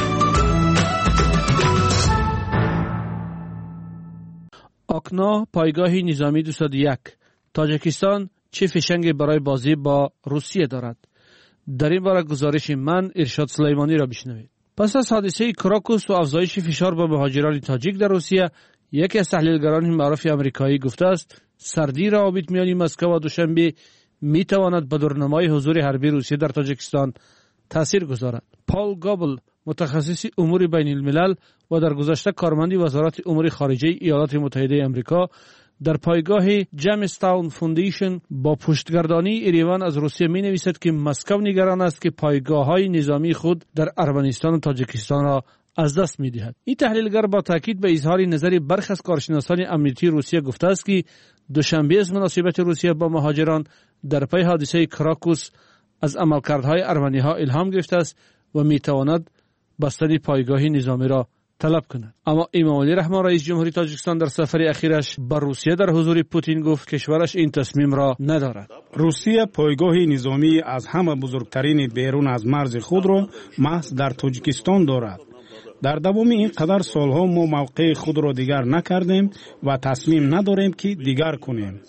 آکنا پایگاه نظامی دویست و یک. تاجیکستان چه فشنگ برای بازی با روسیه دارد؟ در این باره گزارش من ارشاد سلیمانی را بشنوید. پس از حادثه کراکوس و افزایش فشار به مهاجران تاجیک در روسیه، یکی از تحلیلگران معروف آمریکایی گفته است سردی روابط میان مسکو و دوشنبه می تواند به دورنمای حضور حربی روسیه در تاجیکستان تاثیر گذارد. پال گابل، متخصص امور بین الملل و در گذشته کارمند وزارت امور خارجه ایالات متحده آمریکا در پایگاه جیمستاون فوندیشن با پشتگردانی ایریوان از روسیه می نویسد که مسکو نگران است که پایگاه های نظامی خود در ارمنستان و تاجیکستان را از دست می‌دهد. این تحلیلگر با تاکید به اظهار نظر برخی از کارشناسان امنیتی روسیه گفته است که دوشنبه از مناسبت روسیه با مهاجران در پی حادثه کراکوس از عملکردهای ارمنی‌ها الهام گرفته است و می‌تواند بستن پایگاه نظامی را طلب کند. اما امامعلی رحمان رئیس جمهوری تاجیکستان در سفر اخیرش به روسیه در حضور پوتین گفت کشورش این تصمیم را ندارد. روسیه پایگاه نظامی از همه بزرگترین بیرون از مرز خود را محض در تاجیکستان دارد. در دوام این قدر سالها ما موقع خود را دیگر نکردیم و تصمیم نداریم که دیگر کنیم.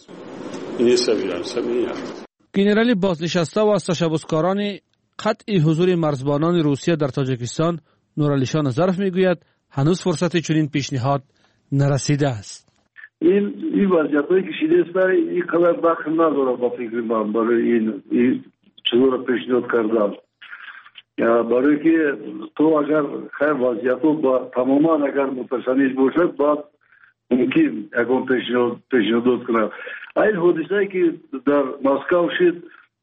گنرال بازنشسته و از تشبثکاران قطع حضور مرزبانان روسیه در تاجیکستان نورعلیشان ظرف میگوید هنوز فرصت چنین پیشنهاد نرسیده است. این این وضعیتی که شده است برای این قدر دخل نداره با فکر من برای این این چطور پیشنهاد کردم. برای که تو اگر خیر وضعیتو با تماما اگر متسانیش باشد بعد ممکن اگر پیشنهاد پیشنهاد کنم. این حادثه‌ای که در مسکو شد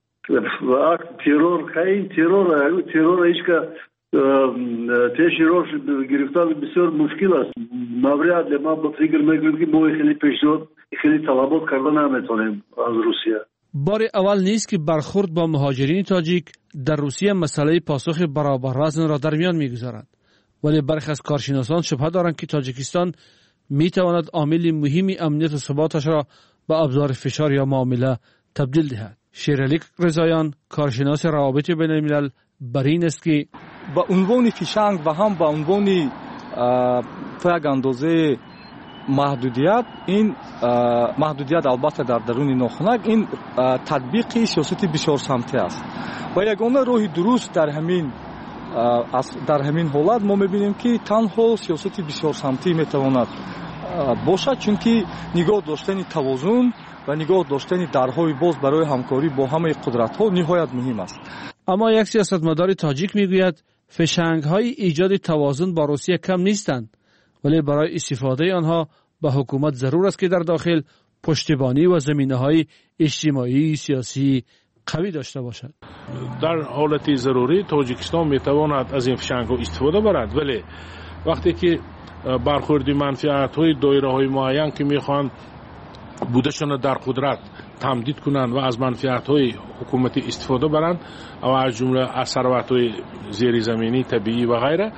و ترور خیلی ترور ترور ایش که تیشی روش گرفتن بسیار مشکل است. نوریاد لما با فکر میکنم که ما خیلی پیشنهاد خیلی طلبات کردن نمیتونیم از روسیه. بار اول نیست که برخورد با مهاجرین تاجیک در روسیه مسئله پاسخ برابر وزن را در میان میگذارد، ولی برخی از کارشناسان شبهه دارند که تاجیکستان میتواند عامل مهمی امنیت و ثباتش را به ابزار فشار یا معامله تبدیل دهد. شیرعلی رضاییان کارشناس روابط بین الملل بر این است که با عنوان فیشنگ و هم با عنوان یک اندازه محدودیت، این محدودیت البته در درون ناخنک این تطبیق سیاست بسیار سمتی است و یگانه راه درست در همین در همین حالت ما میبینیم که تنها سیاست بسیار سمتی میتواند باشد، چون که نگاه داشتن توازن و نگاه داشتن درهای باز برای همکاری با همه قدرت‌ها نهایت مهم است. اما یک سیاستمدار تاجیک میگوید فشنگ‌های ایجاد توازن با روسیه کم نیستند، ولی برای استفاده آنها به حکومت ضرور است که در داخل پشتیبانی و زمینه‌های اجتماعی سیاسی قوی داشته باشد. در حالت ضروری تاجیکستان میتواند از این فشنگ‌ها استفاده برد، ولی وقتی که برخوردی منفعت‌های دایره‌های معین که میخوان بودشان در قدرت تمدید کنند و از منفعت‌های حکومتی استفاده برند و از جمله از ثروت‌های زیرزمینی طبیعی و غیره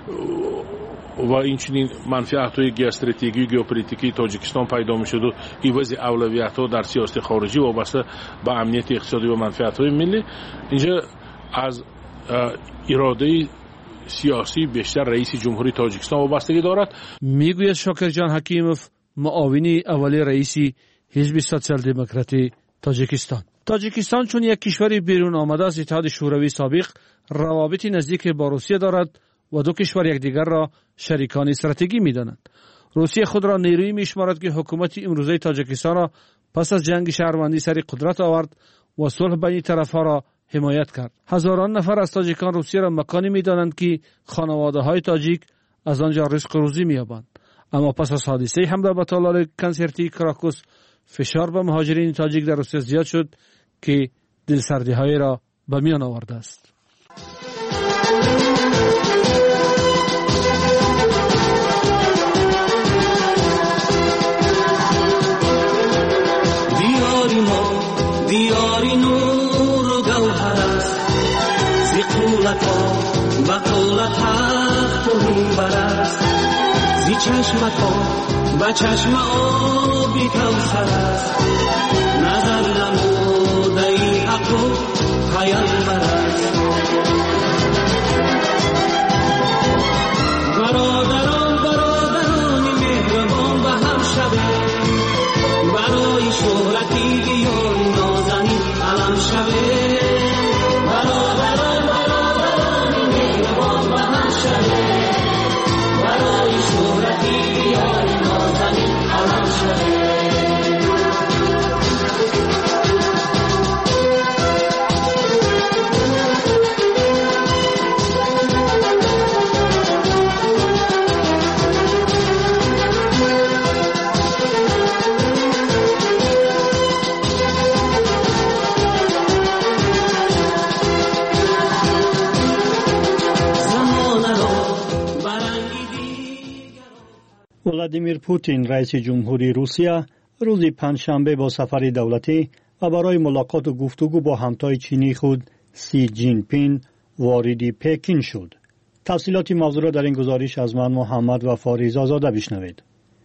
و این چنین منفعت‌های استراتژیکی و ژئوپلیتیکی تاجیکستان پیدا می‌شد و عوض اولویت‌ها در سیاست خارجی وابسته به امنیت اقتصادی و منفعت‌های ملی، اینجا از اراده سیاسی بیشتر رئیس جمهوری تاجیکستان وابستگی دارد. میگوید شاکرجان حکیموف معاونی اولی رئیس حزب سوسیال دموکراتی تاجیکستان. تاجیکستان چون یک کشور بیرون آمده از اتحاد شوروی سابق روابط نزدیک با روسیه دارد و دو کشور یکدیگر را شریکان استراتژیکی می‌دانند. روسیه خود را نیرویی می‌شمارد که حکومت امروزه تاجیکستان را پس از جنگ شهروندی سر قدرت آورد و صلح بین طرف‌ها را حمایت کرد. هزاران نفر از تاجیکان روسیه را مکانی می‌دانند که خانواده‌های تاجیک از آنجا رزق روزی می‌یابند. اما پس از حادثه حمله به تالار کنسرتی کراکوس فشار به مهاجرین تاجیک در روسیه زیاد شد که دلسردی‌های را به میان آورده است. دیاری ما دیاری نور و گوهر است، زی قولت ها و قولت حق و منبر است، زی چشمت ها و چشم آبی کوثر است، نظر نموده ای حق و پیامبر است. برادران برادران مهربان و هم شبه، برای شهرتی دیار نازنین علم شبه. برادران برادران مهربان و هم شبه، برای شهرتی دیار نازنین علم شبه. ولادیمیر پوتین رئیس جمهوری روسیه روز پنجشنبه با سفر دولتی و برای ملاقات و گفتگو با همتای چینی خود سی جین پین وارد پکین شد. تفصیلات موضوع را در این گزارش از من محمد و فاریزا زاده بشنوید.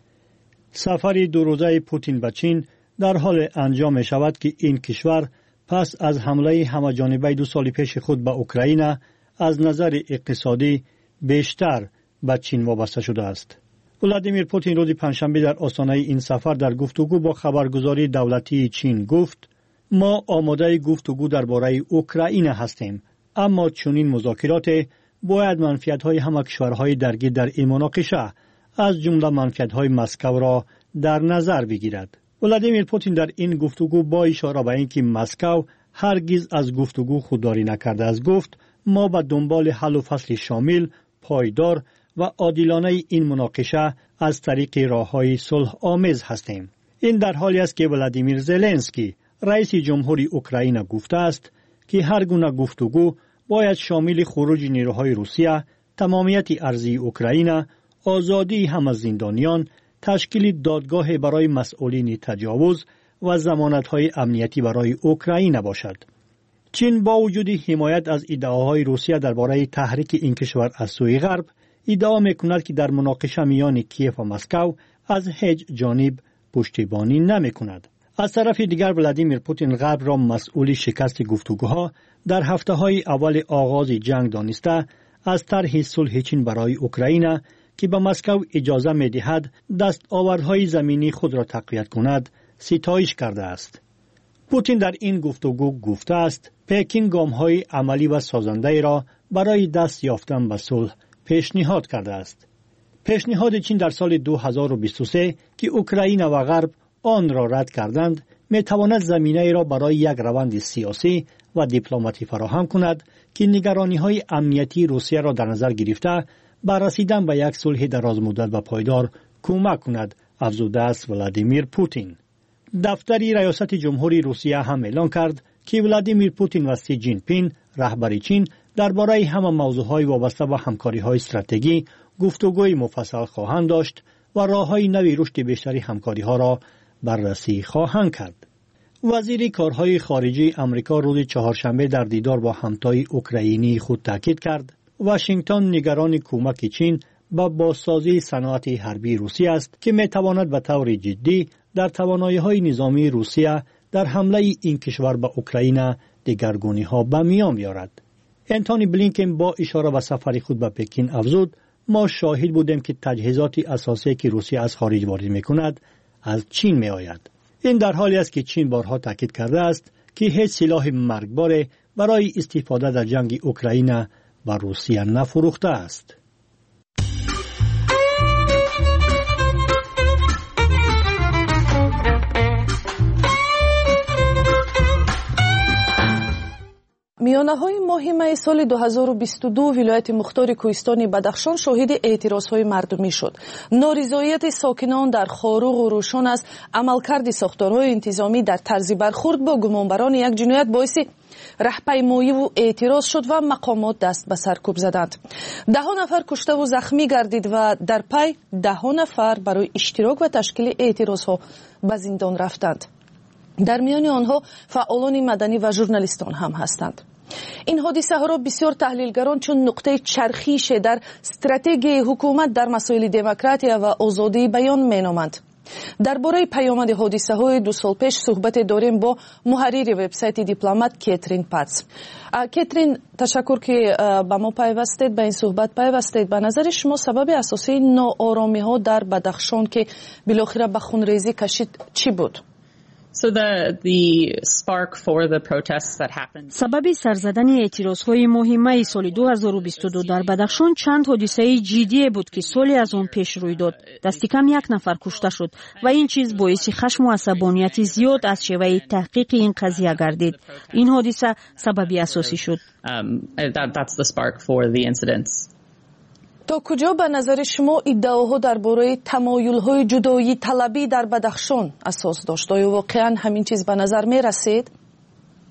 سفر دو روزه پوتین به چین در حال انجام می شود که این کشور پس از حمله همه‌جانبه دو سال پیش خود به اوکراین از نظر اقتصادی بیشتر به چین وابسته شده است. ولادیمیر پوتین روز پنجشنبه در آستانه این سفر در گفتگو با خبرگزاری دولتی چین گفت: ما آماده گفتگو درباره اوکراین هستیم، اما چنین مذاکرات باید منفعت‌های همه کشورهای درگیر در این مناقشه از جمله منفعت‌های مسکو را در نظر بگیرد. ولادیمیر پوتین در این گفتگو با اشاره به اینکه مسکو هرگز از گفتگو خودداری نکرده است گفت: ما به دنبال حل و فصل شامل، پایدار و عادلانه این مناقشه از طریق راه‌های صلح آمیز هستیم. این در حالی است که ولادیمیر زلنسکی رئیس جمهوری اوکراین گفته است که هر گونه گفتگو باید شامل خروج نیروهای روسیه، تمامیت ارضی اوکراین، آزادی همه زندانیان، تشکیل دادگاه برای مسئولین تجاوز و ضمانت‌های امنیتی برای اوکراین باشد. چین با وجود حمایت از ادعاهای روسیه درباره تحریک این کشور از سوی غرب، ادعا می‌کند که در مناقشه میان کیف و مسکو از هیچ جانب پشتیبانی نمی‌کند. از طرف دیگر ولادیمیر پوتین غرب را مسئول شکست گفتگوها در هفته‌های اول آغاز جنگ دانسته از طرح صلح چین برای اوکراین که به مسکو اجازه می‌دهد دستاوردهای زمینی خود را تقویت کند ستایش کرده است. پوتین در این گفتگو گفته است پکین گام‌های عملی و سازنده را برای دست یافتن به صلح پیشنهاد کرده است. پیشنهاد چین در سال دو هزار و بیست و سه که اوکراین و غرب آن را رد کردند می‌تواند زمینه را برای یک روند سیاسی و دیپلماتی فراهم کند که نگرانی‌های امنیتی روسیه را در نظر گرفته به رسیدن به یک صلح درازمدت و پایدار کمک کند، افزوده است ولادیمیر پوتین. دفتر ریاست جمهوری روسیه هم اعلام کرد که ولادیمیر پوتین و سی جین پین رهبر چین درباره همه موضوعهای وابسته به همکاری‌های استراتژی گفتگوی مفصل خواهند داشت و راه‌های نوی رشد بیشتری همکاری‌ها را بررسی خواهند کرد. وزیر کارهای خارجه آمریکا روز چهارشنبه در دیدار با همتای اوکراینی خود تاکید کرد واشنگتن نگران کمک چین با بازسازی صنعت حربی روسیه است که می‌تواند به طور جدی در توانایی‌های نظامی روسیه در حمله این کشور به اوکراین دگرگونی‌ها به میان بیاورد. انتونی بلینکن با اشاره به سفر خود به پکین افزود: ما شاهد بودیم که تجهیزات اساسی که روسیه از خارج وارد می‌کند از چین می‌آید. این در حالی است که چین بارها تاکید کرده است که هیچ سلاح مرگبار برای استفاده در جنگ اوکراین به روسیه نفروخته است. میانه‌های ماه می سال دو هزار و بیست و دو ولایت مختار کوهستان بدخشان شاهد اعتراض‌های مردمی شد. نارضایتی ساکنان در خاروق و روشن است عملکرد ساختارهای انتظامی در طرز برخورد با گمانبران یک جنایت باعث رهپیمایی و اعتراض شد و مقامات دست به سرکوب زدند. ده نفر کشته و زخمی گردید و در پی ده نفر برای اشتراک و تشکیل اعتراض‌ها به زندان رفتند. در میان آنها فعالان مدنی و ژورنالیستان هم هستند. این حادثه ها را بسیار تحلیلگران چون نقطه چرخیش در استراتژی حکومت در مسائل دموکراسی و آزادی بیان مینامند. درباره پیامد حادثه های دو سال پیش صحبت داریم با محرر وبسایت دیپلمات کاترین پاتس. کاترین، تشکر که با ما پیوستید، به این صحبت پیوستید. به نظر شما سبب اساسی ناآرامی ها در بدخشان که بالاخره به خونریزی کشید چی بود؟ So the the spark for the protests that happened. سبب سرزدن اعتراضهای مهمه سال دو هزار و بیست و دو در بدخشان چند حادثه جدی بود که سالی از آن پیش روی داد. دست کم یک نفر کشته شد و این چیز باعث خشم و عصبانیت زیاد از شیوه تحقیق این قضیه گردید. این حادثه سبب اساسی شد. Um, that, that's the spark for the incidents. تا کجا به نظر شما ادعاها درباره تمایل‌های جدایی طلبی در بدخشان اساس داشت؟ آیا واقعا همین چیز به نظر می رسید؟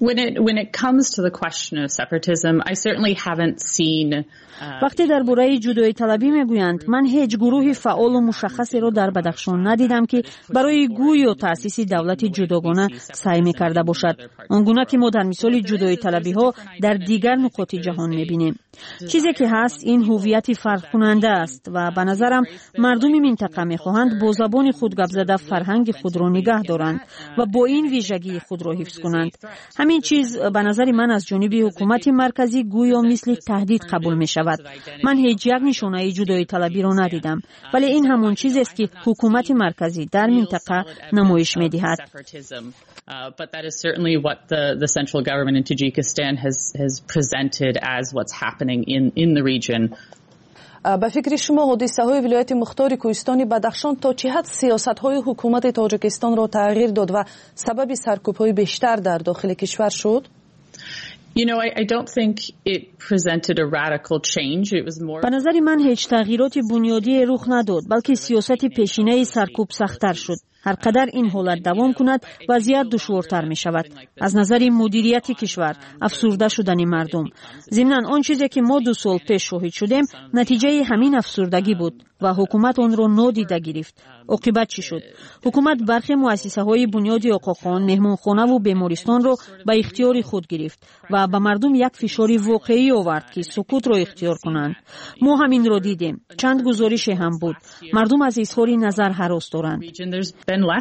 When it when it comes to the question of separatism, I certainly haven't seen وقتی درباره جدایی طلبی میگویند من هیچ گروه فعال و مشخصی را در بدخشان ندیدم که برای گوی و تأسیس دولت جداگانه سعی می‌کرده باشد آنگونه که ما در مثال جدایی طلبی ها در دیگر نقاط جهان می‌بینیم. چیزی که هست این هویت فرق کننده است و به نظرم مردم منطقه می‌خواهند با زبان خود گپ زده فرهنگ خود را نگه دارند و با این ویژگی خود را حفظ کنند. همین چیز به نظر من از جانب حکومت مرکزی گویا مثل تهدید قبول می‌شود. من هیچ یک نشانه جدایی طلبی را ندیدم ولی این همون چیزی است که حکومت مرکزی در منطقه نمایش می‌دهد. Uh, but that is certainly what the, the central government in Tajikistan has, has presented as what's happening in, in the region. به فکر شما حادثه های ولایت مختار کوهستان بدخشان تا چه حد سیاست های حکومت تاجیکستان را تغییر داد و سبب سرکوب های بیشتر در داخل کشور شد؟ You know, I, I don't think it presented a radical change. It was more. به نظر من هیچ تغییرات بنیادی رخ نداد بلکه سیاست پیشینه سرکوب سخت‌تر شد. هر قدر این حالت دوام کند وضعیت دشوارتر می شود. از نظر مدیریت کشور افسرده شدن مردم. ضمناً آن چیزی که ما دو سال پیش شاهد شدیم نتیجه همین افسردگی بود و حکومت آن را نادیده گرفت. عاقبت چی شد؟ حکومت برخی مؤسسه های بنیادی آقاخان، مهمانخانه و بیمارستان را به اختیار خود گرفت و به مردم یک فشار واقعی آورد که سکوت را اختیار کنند. ما همین را دیدیم. چند گزارش هم بود. مردم از اظهار نظر هراس دارند.